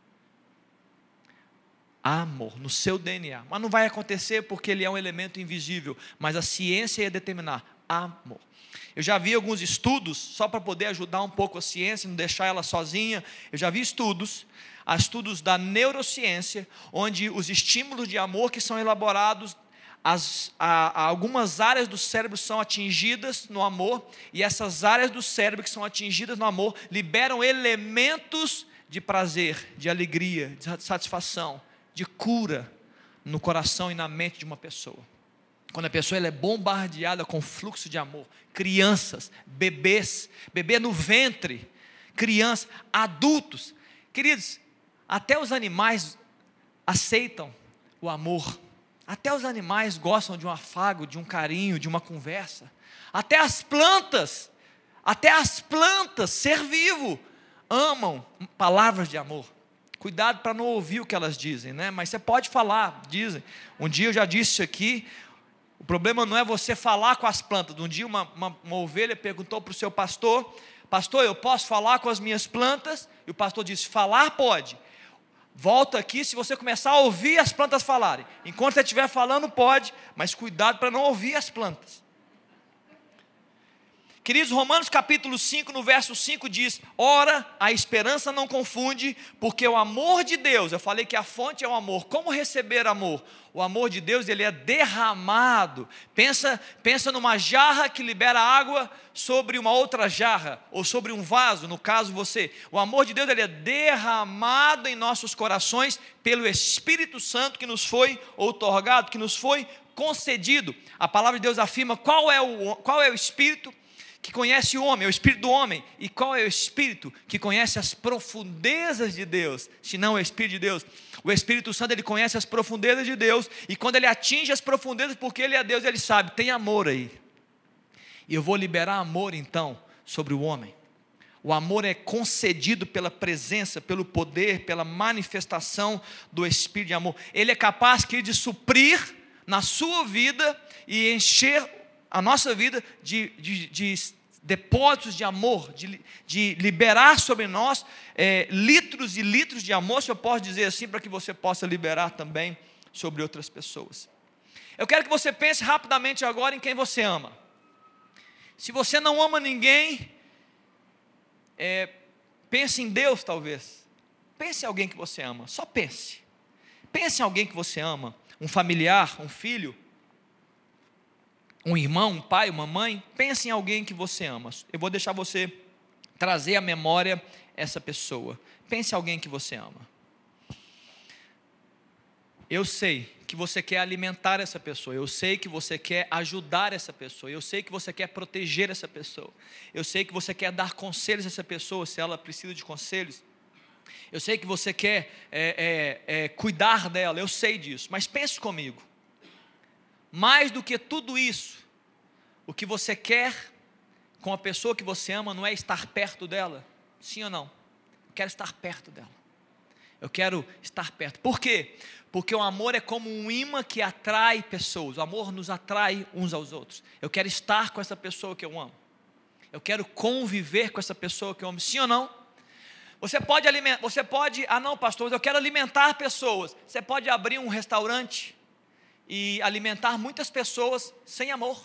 Amor, no seu DNA. Mas não vai acontecer porque ele é um elemento invisível. Mas a ciência ia determinar amor. Eu já vi alguns estudos, só para poder ajudar um pouco a ciência, não deixar ela sozinha. Eu já vi estudos da neurociência, onde os estímulos de amor que são elaborados, algumas áreas do cérebro são atingidas no amor, e essas áreas do cérebro que são atingidas no amor, liberam elementos de prazer, de alegria, de satisfação, de cura no coração e na mente de uma pessoa. Quando a pessoa ela é bombardeada com fluxo de amor, crianças, bebês, bebê no ventre, crianças, adultos, queridos, até os animais aceitam o amor, até os animais gostam de um afago, de um carinho, de uma conversa, até as plantas, ser vivo, amam palavras de amor. Cuidado para não ouvir o que elas dizem, mas você pode falar, dizem. Um dia eu já disse isso aqui. O problema não é você falar com as plantas. Um dia uma ovelha perguntou para o seu pastor: pastor, eu posso falar com as minhas plantas? E o pastor disse: falar pode. Volta aqui se você começar a ouvir as plantas falarem. Enquanto você estiver falando pode, mas cuidado para não ouvir as plantas. Queridos, Romanos capítulo 5, no verso 5 diz: ora, a esperança não confunde, porque o amor de Deus, eu falei que a fonte é o amor. Como receber amor? O amor de Deus, ele é derramado. Pensa numa jarra que libera água sobre uma outra jarra, ou sobre um vaso, no caso você. O amor de Deus, ele é derramado em nossos corações pelo Espírito Santo que nos foi outorgado, que nos foi concedido. A palavra de Deus afirma qual é o Espírito que conhece o homem, é o Espírito do homem. E qual é o Espírito que conhece as profundezas de Deus, se não é o Espírito de Deus? O Espírito Santo, ele conhece as profundezas de Deus, e quando ele atinge as profundezas, porque ele é Deus, ele sabe, tem amor aí. E eu vou liberar amor então sobre o homem. O amor é concedido pela presença, pelo poder, pela manifestação do Espírito de amor. Ele é capaz de suprir na sua vida e encher a nossa vida de depósitos de amor, de liberar sobre nós litros e litros de amor, se eu posso dizer assim, para que você possa liberar também sobre outras pessoas. Eu quero que você pense rapidamente agora em quem você ama. Se você não ama ninguém, pense em Deus talvez. Pense em alguém que você ama, só pense. Pense em alguém que você ama, um familiar, um filho, um irmão, um pai, uma mãe. Pense em alguém que você ama. Eu vou deixar você trazer à memória essa pessoa. Pense em alguém que você ama. Eu sei que você quer alimentar essa pessoa. Eu sei que você quer ajudar essa pessoa. Eu sei que você quer proteger essa pessoa. Eu sei que você quer dar conselhos a essa pessoa, se ela precisa de conselhos. Eu sei que você quer cuidar dela. Eu sei disso. Mas pense comigo. Mais do que tudo isso, o que você quer com a pessoa que você ama não é estar perto dela? Sim ou não? Eu quero estar perto dela. Eu quero estar perto. Por quê? Porque o amor é como um imã que atrai pessoas. O amor nos atrai uns aos outros. Eu quero estar com essa pessoa que eu amo. Eu quero conviver com essa pessoa que eu amo. Sim ou não? Você pode, não pastor, mas eu quero alimentar pessoas. Você pode abrir um restaurante e alimentar muitas pessoas sem amor.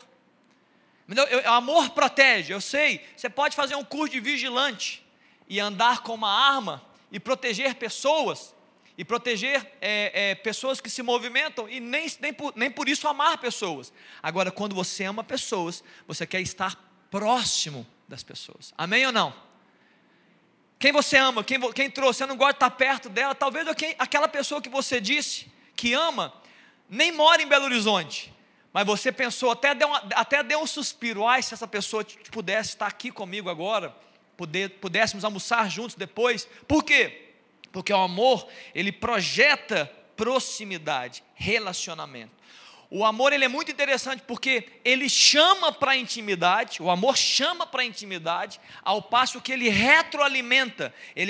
O amor protege, eu sei. Você pode fazer um curso de vigilante e andar com uma arma e proteger pessoas, e proteger pessoas que se movimentam, e nem por isso amar pessoas. Agora, quando você ama pessoas, você quer estar próximo das pessoas. Amém ou não? Quem você ama, quem trouxe, você não gosta de estar perto dela. Talvez aquela pessoa que você disse que ama nem mora em Belo Horizonte, mas você pensou, até deu um suspiro. Ai, se essa pessoa pudesse estar aqui comigo agora, pudéssemos almoçar juntos depois. Por quê? Porque o amor, ele projeta proximidade, relacionamento. O amor, ele é muito interessante porque ele chama para a intimidade. O amor chama para a intimidade, ao passo que ele retroalimenta. Ele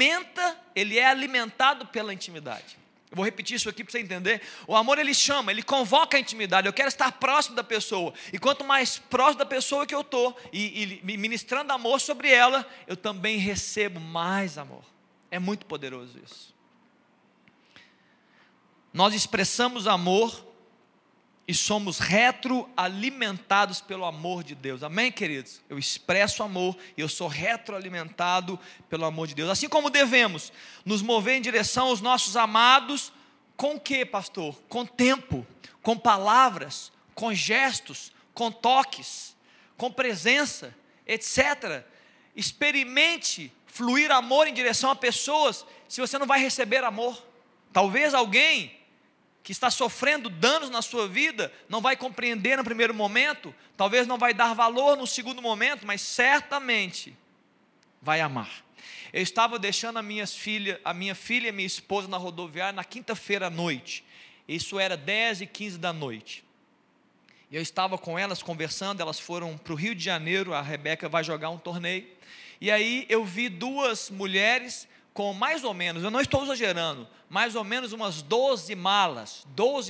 é alimentado pela intimidade. Eu vou repetir isso aqui para você entender. O amor, ele chama, ele convoca a intimidade. Eu quero estar próximo da pessoa. E quanto mais próximo da pessoa que eu estou, e ministrando amor sobre ela, eu também recebo mais amor. É muito poderoso isso. Nós expressamos amor e somos retroalimentados pelo amor de Deus. Amém, queridos? Eu expresso amor e eu sou retroalimentado pelo amor de Deus. Assim como devemos nos mover em direção aos nossos amados, com o que, pastor? Com tempo, com palavras, com gestos, com toques, com presença, etc. Experimente fluir amor em direção a pessoas, se você não vai receber amor. Talvez alguém que está sofrendo danos na sua vida, não vai compreender no primeiro momento, talvez não vai dar valor no segundo momento, mas certamente vai amar. Eu estava deixando a minha filha e a minha esposa na rodoviária na quinta-feira à noite. Isso era 10h15 da noite. E eu estava com elas conversando, elas foram para o Rio de Janeiro, a Rebeca vai jogar um torneio. E aí eu vi duas mulheres com mais ou menos, eu não estou exagerando, mais ou menos umas 12 malas.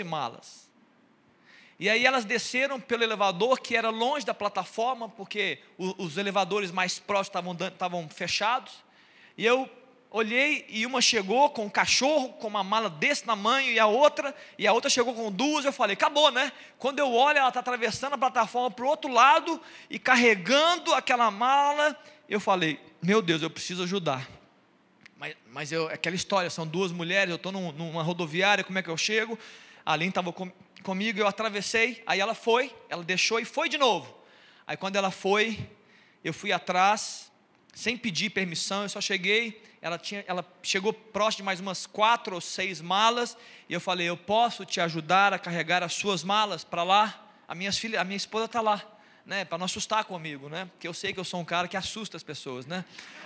E aí elas desceram pelo elevador, que era longe da plataforma, porque os elevadores mais próximos estavam fechados. E eu olhei, e uma chegou com um cachorro, com uma mala desse tamanho, e a outra chegou com duas. Eu falei, acabou, né? Quando eu olho, ela está atravessando a plataforma para o outro lado, e carregando aquela mala. Eu falei, meu Deus, eu preciso ajudar. Mas aquela história, são duas mulheres, eu estou numa rodoviária, como é que eu chego? A Aline estava comigo, eu atravessei, aí ela deixou e foi de novo. Aí quando ela foi, eu fui atrás, sem pedir permissão. Eu só cheguei, ela chegou próximo de mais umas 4 ou 6 malas, e eu falei: eu posso te ajudar a carregar as suas malas para lá? A minha esposa está lá, né, para não assustar comigo, né, porque eu sei que eu sou um cara que assusta as pessoas, né.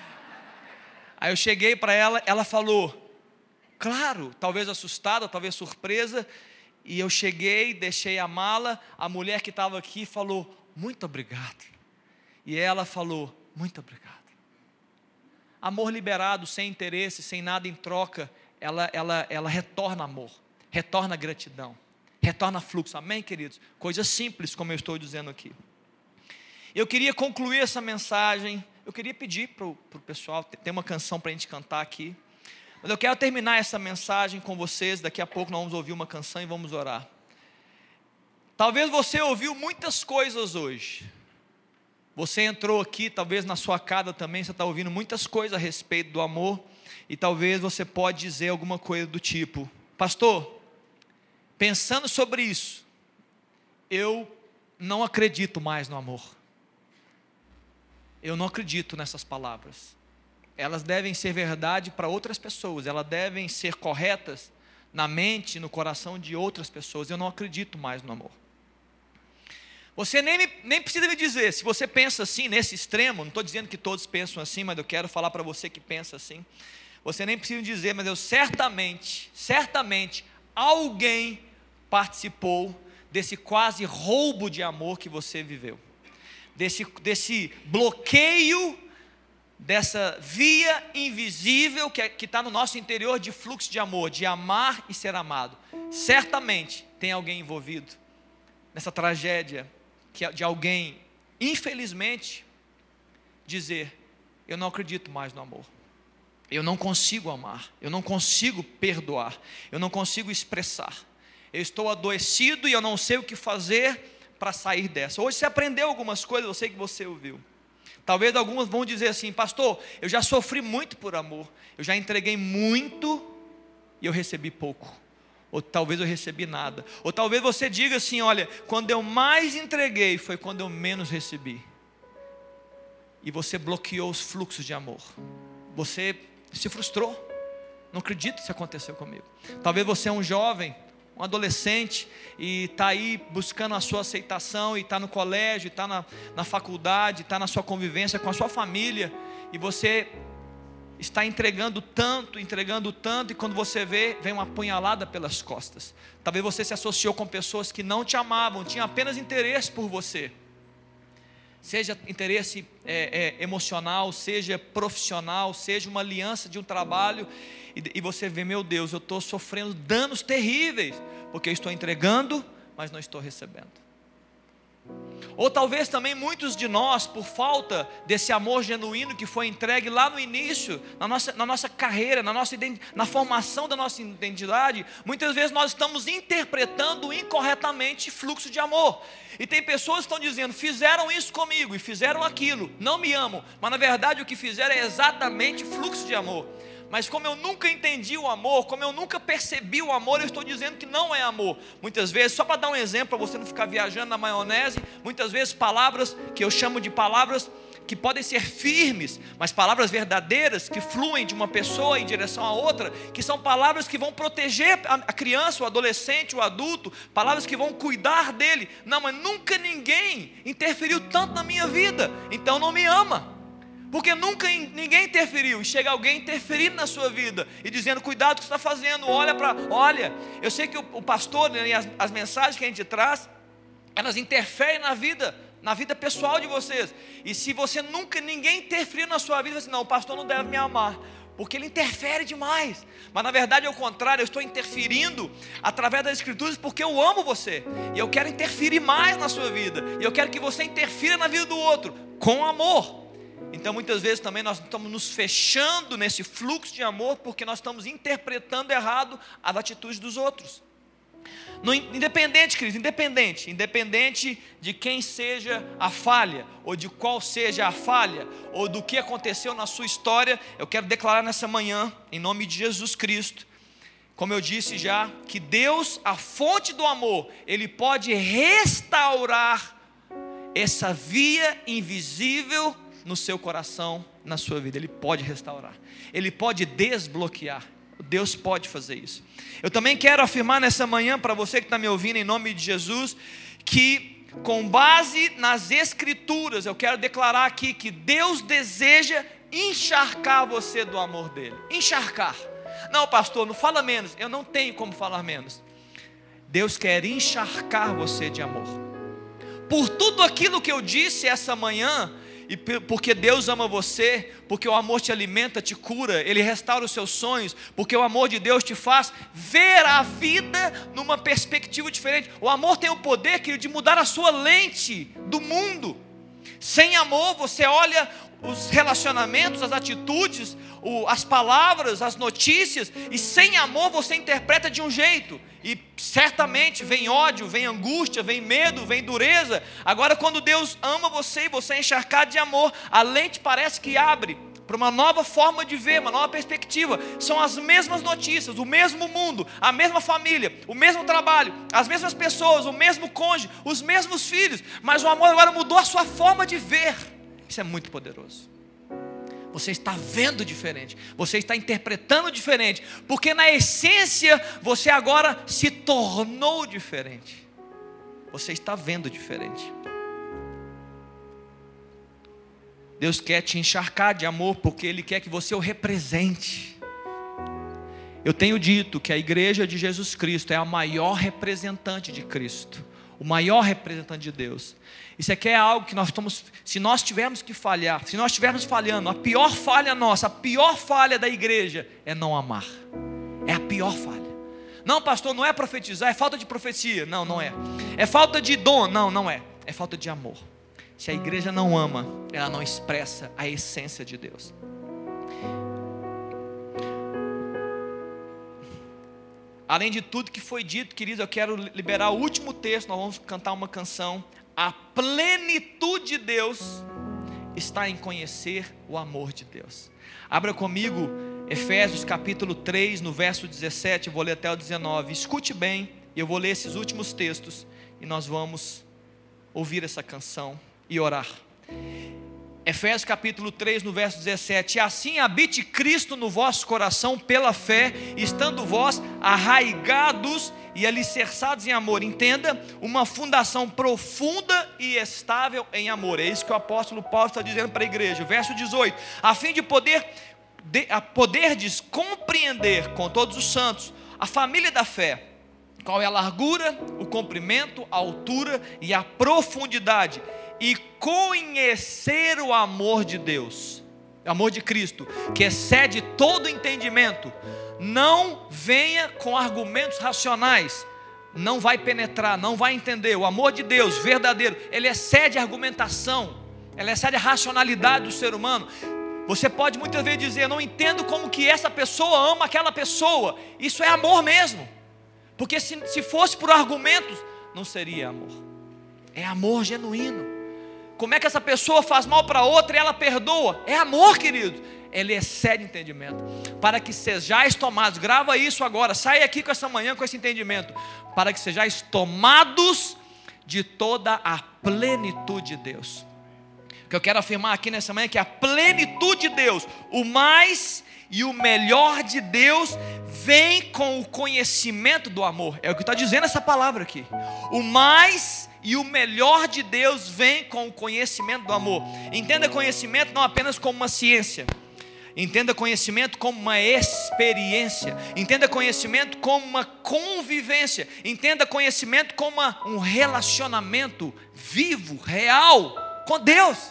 Aí eu cheguei para ela, ela falou, claro, talvez assustada, talvez surpresa, e eu cheguei, deixei a mala, a mulher que estava aqui falou: muito obrigado. E ela falou: muito obrigado. Amor liberado, sem interesse, sem nada em troca, ela retorna amor, retorna gratidão, retorna fluxo. Amém, queridos? Coisas simples, como eu estou dizendo aqui. Eu queria concluir essa mensagem. Eu queria pedir para o pessoal, tem uma canção para a gente cantar aqui, mas eu quero terminar essa mensagem com vocês. Daqui a pouco nós vamos ouvir uma canção e vamos orar. Talvez você ouviu muitas coisas hoje. Você entrou aqui, talvez na sua casa também, você está ouvindo muitas coisas a respeito do amor, e talvez você pode dizer alguma coisa do tipo: pastor, pensando sobre isso, eu não acredito mais no amor. Eu não acredito nessas palavras. Elas devem ser verdade para outras pessoas, elas devem ser corretas na mente, no coração de outras pessoas. Eu não acredito mais no amor. Você nem precisa me dizer, se você pensa assim, nesse extremo, não estou dizendo que todos pensam assim, mas eu quero falar para você que pensa assim. Você nem precisa me dizer, mas eu certamente, alguém participou desse quase roubo de amor que você viveu. Desse bloqueio, dessa via invisível que está no nosso interior de fluxo de amor, de amar e ser amado. Certamente tem alguém envolvido nessa tragédia, de alguém, infelizmente, dizer: eu não acredito mais no amor, eu não consigo amar, eu não consigo perdoar, eu não consigo expressar, eu estou adoecido e eu não sei o que fazer para sair dessa. Hoje você aprendeu algumas coisas, eu sei que você ouviu. Talvez algumas vão dizer assim: pastor, eu já sofri muito por amor, eu já entreguei muito e eu recebi pouco. Ou talvez eu recebi nada. Ou talvez você diga assim: olha, quando eu mais entreguei foi quando eu menos recebi. E você bloqueou os fluxos de amor. Você se frustrou. Não acredito que isso aconteceu comigo. Talvez você é um jovem, um adolescente, e está aí buscando a sua aceitação, e está no colégio, está na faculdade, está na sua convivência com a sua família, e você está entregando tanto, e quando você vem uma apunhalada pelas costas. Talvez você se associou com pessoas que não te amavam, tinham apenas interesse por você, seja interesse emocional, seja profissional, seja uma aliança de um trabalho, e você vê: meu Deus, eu estou sofrendo danos terríveis, porque eu estou entregando, mas não estou recebendo. Ou talvez também muitos de nós, por falta desse amor genuíno que foi entregue lá no início, na nossa carreira, na formação da nossa identidade, muitas vezes nós estamos interpretando incorretamente fluxo de amor. E tem pessoas que estão dizendo: fizeram isso comigo e fizeram aquilo, não me amam, mas na verdade o que fizeram é exatamente fluxo de amor. Mas como eu nunca entendi o amor, como eu nunca percebi o amor, eu estou dizendo que não é amor. Muitas vezes, só para dar um exemplo, para você não ficar viajando na maionese, muitas vezes palavras que eu chamo de palavras que podem ser firmes, mas palavras verdadeiras, que fluem de uma pessoa em direção a outra, que são palavras que vão proteger a criança, o adolescente, o adulto, palavras que vão cuidar dele. Não, mas nunca ninguém interferiu tanto na minha vida, então não me ama. Porque nunca ninguém interferiu, e chega alguém interferindo na sua vida, e dizendo: cuidado com o que você está fazendo, olha, eu sei que o pastor, né, e as mensagens que a gente traz, elas interferem na vida pessoal de vocês, e se ninguém interferiu na sua vida, você não, o pastor não deve me amar, porque ele interfere demais. Mas na verdade é o contrário, eu estou interferindo através das escrituras, porque eu amo você, e eu quero interferir mais na sua vida, e eu quero que você interfira na vida do outro, com amor. Então muitas vezes também nós estamos nos fechando nesse fluxo de amor, porque nós estamos interpretando errado as atitudes dos outros. Independente, queridos, independente de quem seja a falha, ou de qual seja a falha, ou do que aconteceu na sua história, eu quero declarar nessa manhã, em nome de Jesus Cristo, como eu disse já, que Deus, a fonte do amor, Ele pode restaurar essa via invisível no seu coração, na sua vida. Ele pode restaurar, Ele pode desbloquear. Deus pode fazer isso. Eu também quero afirmar nessa manhã para você que está me ouvindo, em nome de Jesus, que com base nas Escrituras, eu quero declarar aqui que Deus deseja encharcar você do amor dele. Encharcar. Não, pastor, não fala menos. Eu não tenho como falar menos. Deus quer encharcar você de amor. Por tudo aquilo que eu disse essa manhã, e porque Deus ama você, porque o amor te alimenta, te cura, Ele restaura os seus sonhos, porque o amor de Deus te faz ver a vida numa perspectiva diferente. O amor tem o poder, querido, de mudar a sua lente do mundo. Sem amor você olha os relacionamentos, as atitudes, as palavras, as notícias, e sem amor você interpreta de um jeito, e certamente vem ódio, vem angústia, vem medo, vem dureza. Agora quando Deus ama você e você é encharcado de amor, a lente parece que abre para uma nova forma de ver, uma nova perspectiva. São as mesmas notícias, o mesmo mundo, a mesma família, o mesmo trabalho, as mesmas pessoas, o mesmo cônjuge, os mesmos filhos, mas o amor agora mudou a sua forma de ver. Isso é muito poderoso. Você está vendo diferente, você está interpretando diferente, porque na essência você agora se tornou diferente. Você está vendo diferente. Deus quer te encharcar de amor, porque Ele quer que você o represente. Eu tenho dito que a igreja de Jesus Cristo é a maior representante de Cristo, o maior representante de Deus. Isso aqui é algo que nós estamos, se nós tivermos que falhar, se nós estivermos falhando, a pior falha nossa, a pior falha da igreja é não amar. É a pior falha. Não, pastor, não é profetizar, é falta de profecia. Não, não é. É falta de dom. Não, não é. É falta de amor. Se a igreja não ama, ela não expressa a essência de Deus. Além de tudo que foi dito, queridos, eu quero liberar o último texto. Nós vamos cantar uma canção. A plenitude de Deus está em conhecer o amor de Deus. Abra comigo Efésios capítulo 3, no verso 17, eu vou ler até o 19. Escute bem, eu vou ler esses últimos textos e nós vamos ouvir essa canção e orar. Efésios capítulo 3, no verso 17: e assim habite Cristo no vosso coração pela fé, estando vós arraigados e alicerçados em amor. Entenda, uma fundação profunda e estável em amor. É isso que o apóstolo Paulo está dizendo para a igreja. Verso 18: a fim de poderdes compreender com todos os santos a família da fé, qual é a largura, o comprimento, a altura e a profundidade, e conhecer o amor de Deus, o amor de Cristo, que excede todo entendimento. Não venha com argumentos racionais, não vai penetrar, não vai entender. O amor de Deus verdadeiro, ele excede a argumentação, ele excede a racionalidade do ser humano. Você pode muitas vezes dizer: eu não entendo como que essa pessoa ama aquela pessoa. Isso é amor mesmo, porque se fosse por argumentos, não seria amor. É amor genuíno. Como é que essa pessoa faz mal para outra e ela perdoa? É amor, querido. Ele excede entendimento. Para que sejais tomados, grava isso agora, sai aqui com essa manhã com esse entendimento. Para que sejais tomados de toda a plenitude de Deus. O que eu quero afirmar aqui nessa manhã é que a plenitude de Deus, o mais e o melhor de Deus, vem com o conhecimento do amor. É o que está dizendo essa palavra aqui. O mais e o melhor de Deus vem com o conhecimento do amor. Entenda conhecimento não apenas como uma ciência. Entenda conhecimento como uma experiência. Entenda conhecimento como uma convivência. Entenda conhecimento como um relacionamento vivo, real, com Deus.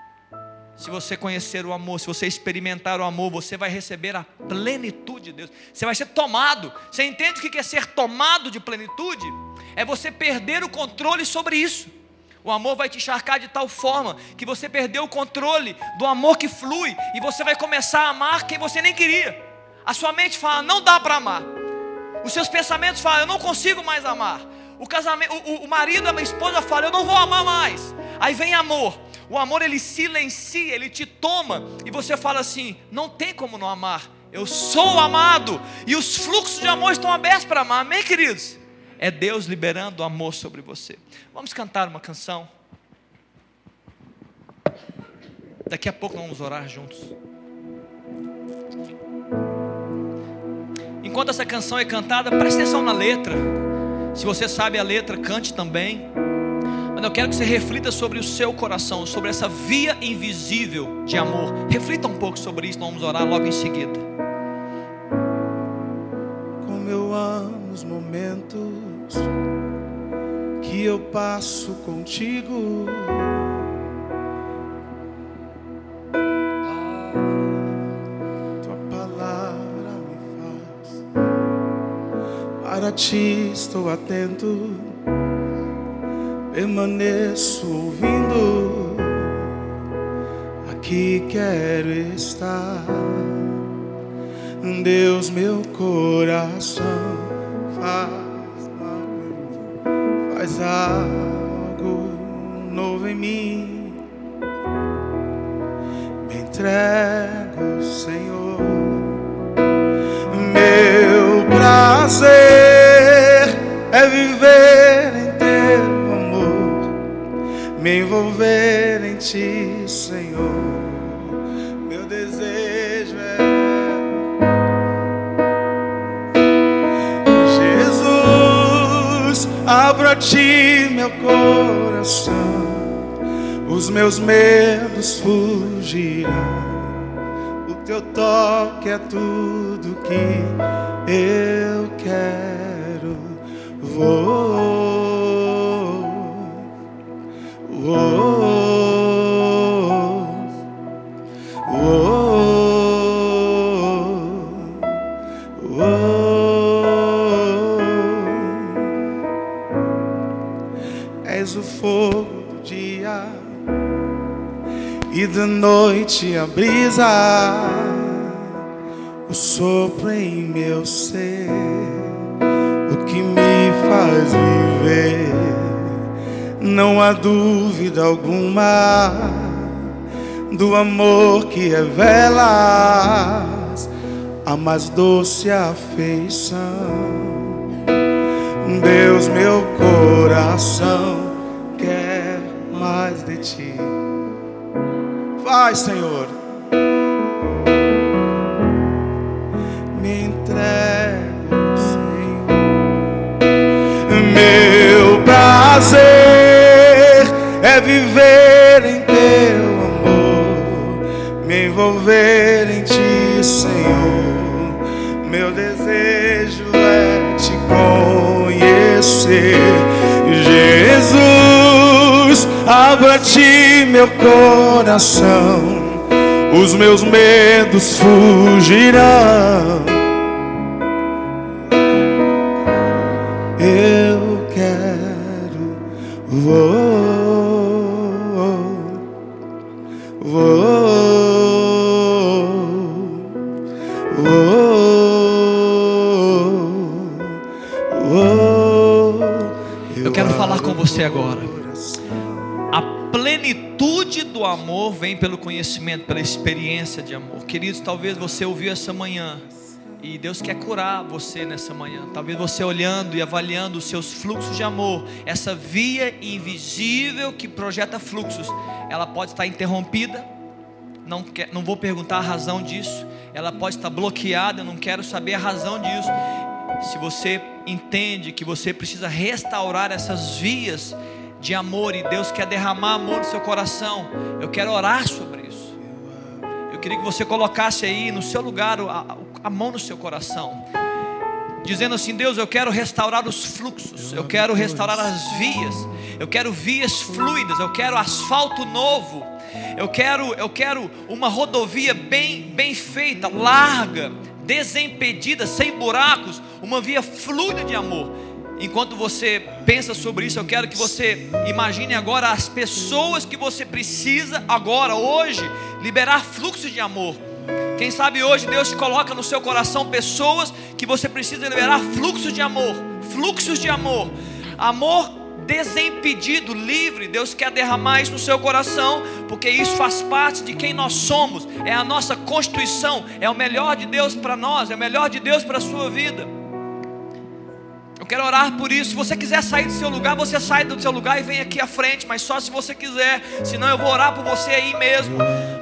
Se você conhecer o amor, se você experimentar o amor, você vai receber a plenitude de Deus. Você vai ser tomado. Você entende o que é ser tomado de plenitude? É você perder o controle sobre isso. O amor vai te encharcar de tal forma que você perdeu o controle do amor que flui, e você vai começar a amar quem você nem queria. A sua mente fala: não dá para amar. Os seus pensamentos falam: eu não consigo mais amar. O marido, a esposa fala: eu não vou amar mais. Aí vem amor. O amor, ele silencia, ele te toma, e você fala assim: não tem como não amar. Eu sou amado, e os fluxos de amor estão abertos para amar. Amém, queridos? É Deus liberando o amor sobre você. Vamos cantar uma canção. Daqui a pouco nós vamos orar juntos. Enquanto essa canção é cantada, preste atenção na letra. Se você sabe a letra, cante também. Mas eu quero que você reflita sobre o seu coração, sobre essa via invisível de amor. Reflita um pouco sobre isso, nós vamos orar logo em seguida. Como eu amo os momentos que eu passo contigo. Tua palavra me faz. Para ti estou atento, permaneço ouvindo. Aqui quero estar. Deus, meu coração faz algo novo em mim. Me entrego, Senhor. Meu prazer é viver em teu amor, me envolver em ti, Senhor. Meu desejo é Jesus, abro a ti meu coração, os meus medos fugirão. O teu toque é tudo que eu quero. És o fogo do dia e da noite a brisa, o sopro em meu ser, o que me faz viver. Não há dúvida alguma do amor que revelas, a mais doce afeição. Deus, meu coração quer mais de ti. Vai, Senhor. Me entrego, Senhor. Meu prazer é viver em teu amor, me envolver em ti, Senhor. Meu desejo é te conhecer. Jesus, abra a ti meu coração, os meus medos fugirão. Eu quero Eu quero falar com você agora. A plenitude do amor vem pelo conhecimento, pela experiência de amor. Queridos, talvez você ouviu essa manhã e Deus quer curar você nessa manhã. Talvez você olhando e avaliando os seus fluxos de amor, essa via invisível que projeta fluxos, ela pode estar interrompida. Não vou perguntar a razão disso. Ela pode estar bloqueada, eu não quero saber a razão disso. Se você entende que você precisa restaurar essas vias de amor e Deus quer derramar amor no seu coração, eu quero orar sobre isso. Eu queria que você colocasse aí no seu lugar a mão no seu coração, dizendo assim: Deus, eu quero restaurar os fluxos, eu quero restaurar as vias, eu quero vias fluidas, eu quero asfalto novo, eu quero uma rodovia bem feita, larga, desimpedida, sem buracos, uma via fluida de amor. Enquanto você pensa sobre isso, eu quero que você imagine agora as pessoas que você precisa agora, hoje, liberar fluxos de amor. Quem sabe hoje Deus coloca no seu coração pessoas que você precisa liberar fluxos de amor. Fluxos de amor. Amor desimpedido, livre. Deus quer derramar isso no seu coração, porque isso faz parte de quem nós somos. É a nossa constituição. É o melhor de Deus para nós. É o melhor de Deus para a sua vida. Eu quero orar por isso. Se você quiser sair do seu lugar, você sai do seu lugar e vem aqui à frente, mas só se você quiser. Senão eu vou orar por você aí mesmo.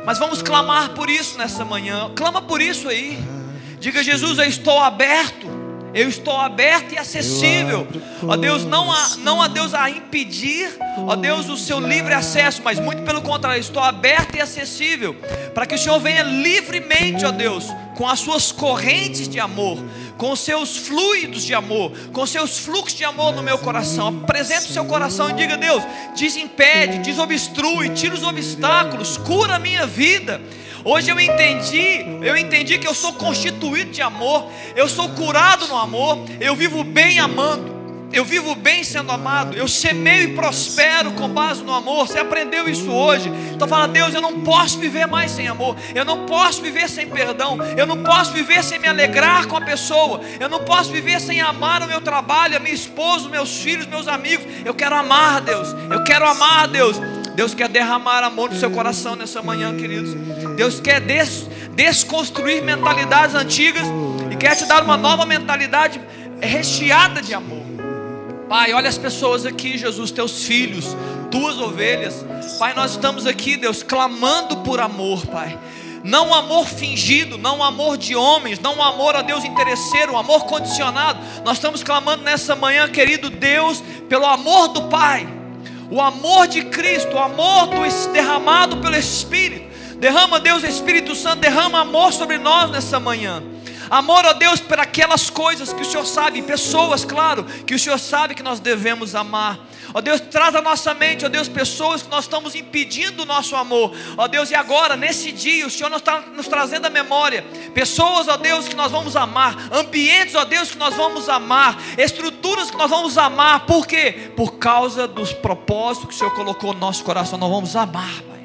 Mas vamos clamar por isso nessa manhã. Clama por isso aí. Diga: Jesus, eu estou aberto. Eu estou aberto e acessível. Ó Deus, não há Deus a impedir, ó Deus, o seu livre acesso, mas muito pelo contrário, estou aberto e acessível, para que o Senhor venha livremente, ó Deus, com as suas correntes de amor, com os seus fluidos de amor, com os seus fluxos de amor no meu coração. Apresente o seu coração e diga: Deus, desimpede, desobstrui, tira os obstáculos, cura a minha vida. Hoje eu entendi que eu sou constituído de amor, eu sou curado no amor, eu vivo bem amando, eu vivo bem sendo amado, eu semeio e prospero com base no amor. Você aprendeu isso hoje? Então fala: Deus, eu não posso viver mais sem amor, eu não posso viver sem perdão, eu não posso viver sem me alegrar com a pessoa, eu não posso viver sem amar o meu trabalho, a minha esposa, meus filhos, meus amigos. Eu quero amar, Deus, eu quero amar, Deus. Deus quer derramar amor no seu coração nessa manhã, queridos. Deus quer desconstruir mentalidades antigas e quer te dar uma nova mentalidade recheada de amor. Pai, olha as pessoas aqui, Jesus, teus filhos, tuas ovelhas. Pai, nós estamos aqui, Deus, clamando por amor, Pai. Não um amor fingido, não um amor de homens, não um amor a Deus interesseiro, um amor condicionado. Nós estamos clamando nessa manhã, querido Deus, pelo amor do Pai, o amor de Cristo, o amor derramado pelo Espírito. Derrama, Deus, Espírito Santo, derrama amor sobre nós nessa manhã. Amor, ó Deus, por aquelas coisas que o Senhor sabe, pessoas, claro, que o Senhor sabe que nós devemos amar. Ó Deus, traz à nossa mente, ó Deus, pessoas que nós estamos impedindo o nosso amor. Ó Deus, e agora, nesse dia, o Senhor está nos trazendo a memória. Pessoas, ó Deus, que nós vamos amar. Ambientes, ó Deus, que nós vamos amar. Estruturas que nós vamos amar. Por quê? Por causa dos propósitos que o Senhor colocou no nosso coração. Nós vamos amar, Pai.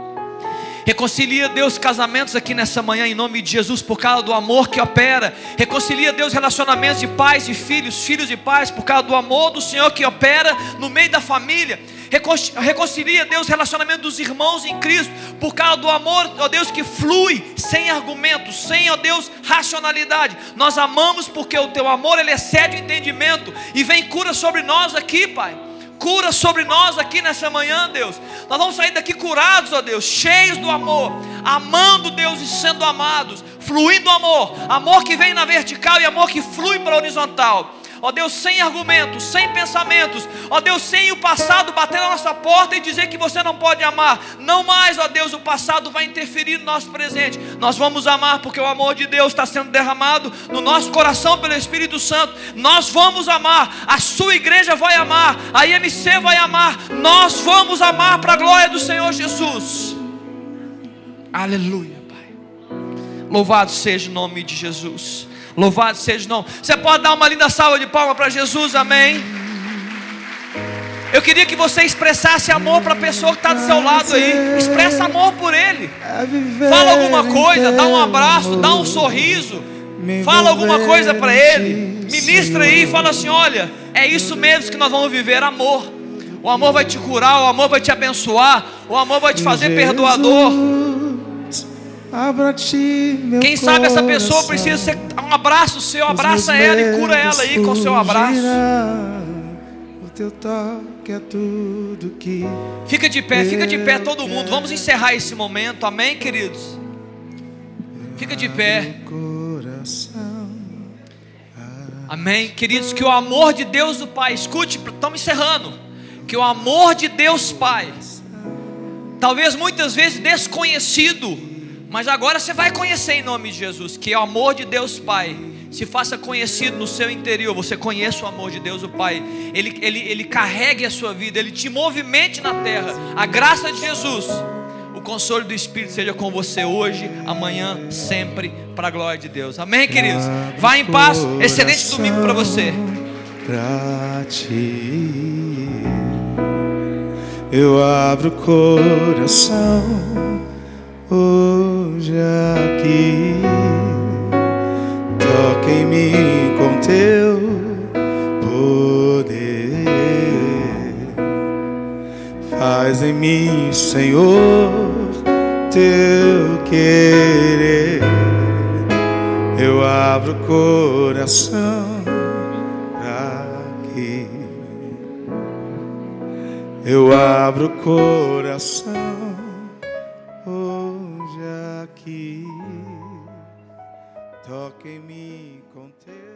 Reconcilia, Deus, casamentos aqui nessa manhã, em nome de Jesus, por causa do amor que opera. Reconcilia, Deus, relacionamentos de pais e filhos, filhos e pais, por causa do amor do Senhor que opera no meio da família. Reconcilia, Deus, relacionamento dos irmãos em Cristo, por causa do amor, ó Deus, que flui sem argumentos, sem, ó Deus, racionalidade. Nós amamos porque o teu amor, ele excede o entendimento. E vem cura sobre nós aqui, Pai. Cura sobre nós aqui nessa manhã, Deus. Nós vamos sair daqui curados, ó Deus, cheios do amor, amando, Deus, e sendo amados, fluindo amor, amor que vem na vertical e amor que flui para a horizontal. Ó Deus, sem argumentos, sem pensamentos, ó Deus, sem o passado bater na nossa porta e dizer que você não pode amar. Não mais, ó Deus, o passado vai interferir no nosso presente. Nós vamos amar porque o amor de Deus está sendo derramado no nosso coração pelo Espírito Santo. Nós vamos amar, a sua igreja vai amar, a IMC vai amar. Nós vamos amar para a glória do Senhor Jesus. Aleluia, Pai. Louvado seja o nome de Jesus. Louvado seja o nome. Você pode dar uma linda salva de palmas para Jesus, amém? Eu queria que você expressasse amor para a pessoa que está do seu lado aí. Expressa amor por ele. Fala alguma coisa, dá um abraço, dá um sorriso. Fala alguma coisa para ele. Ministra aí e fala assim: olha, é isso mesmo que nós vamos viver, amor. O amor vai te curar, o amor vai te abençoar, o amor vai te fazer perdoador. Quem sabe essa pessoa precisa ser um abraço seu, abraça ela e cura ela aí com o seu abraço. O teu toque é tudo que fica de pé todo mundo. Vamos encerrar esse momento, amém, queridos? Fica de pé. Amém, queridos, que o amor de Deus do Pai, escute, estamos encerrando. Que o amor de Deus Pai, talvez muitas vezes desconhecido, mas agora você vai conhecer em nome de Jesus. Que o amor de Deus Pai se faça conhecido no seu interior. Você conheça o amor de Deus o Pai. Ele carregue a sua vida, ele te movimente na terra. A graça de Jesus, o consolo do Espírito seja com você hoje, amanhã, sempre, para a glória de Deus. Amém, queridos? Vá em paz, excelente domingo para você. Pra ti eu abro o coração hoje aqui. Toca em mim com teu poder. Faz em mim, Senhor, teu querer. Eu abro o coração aqui. Eu abro o coração hoje. quem me contém.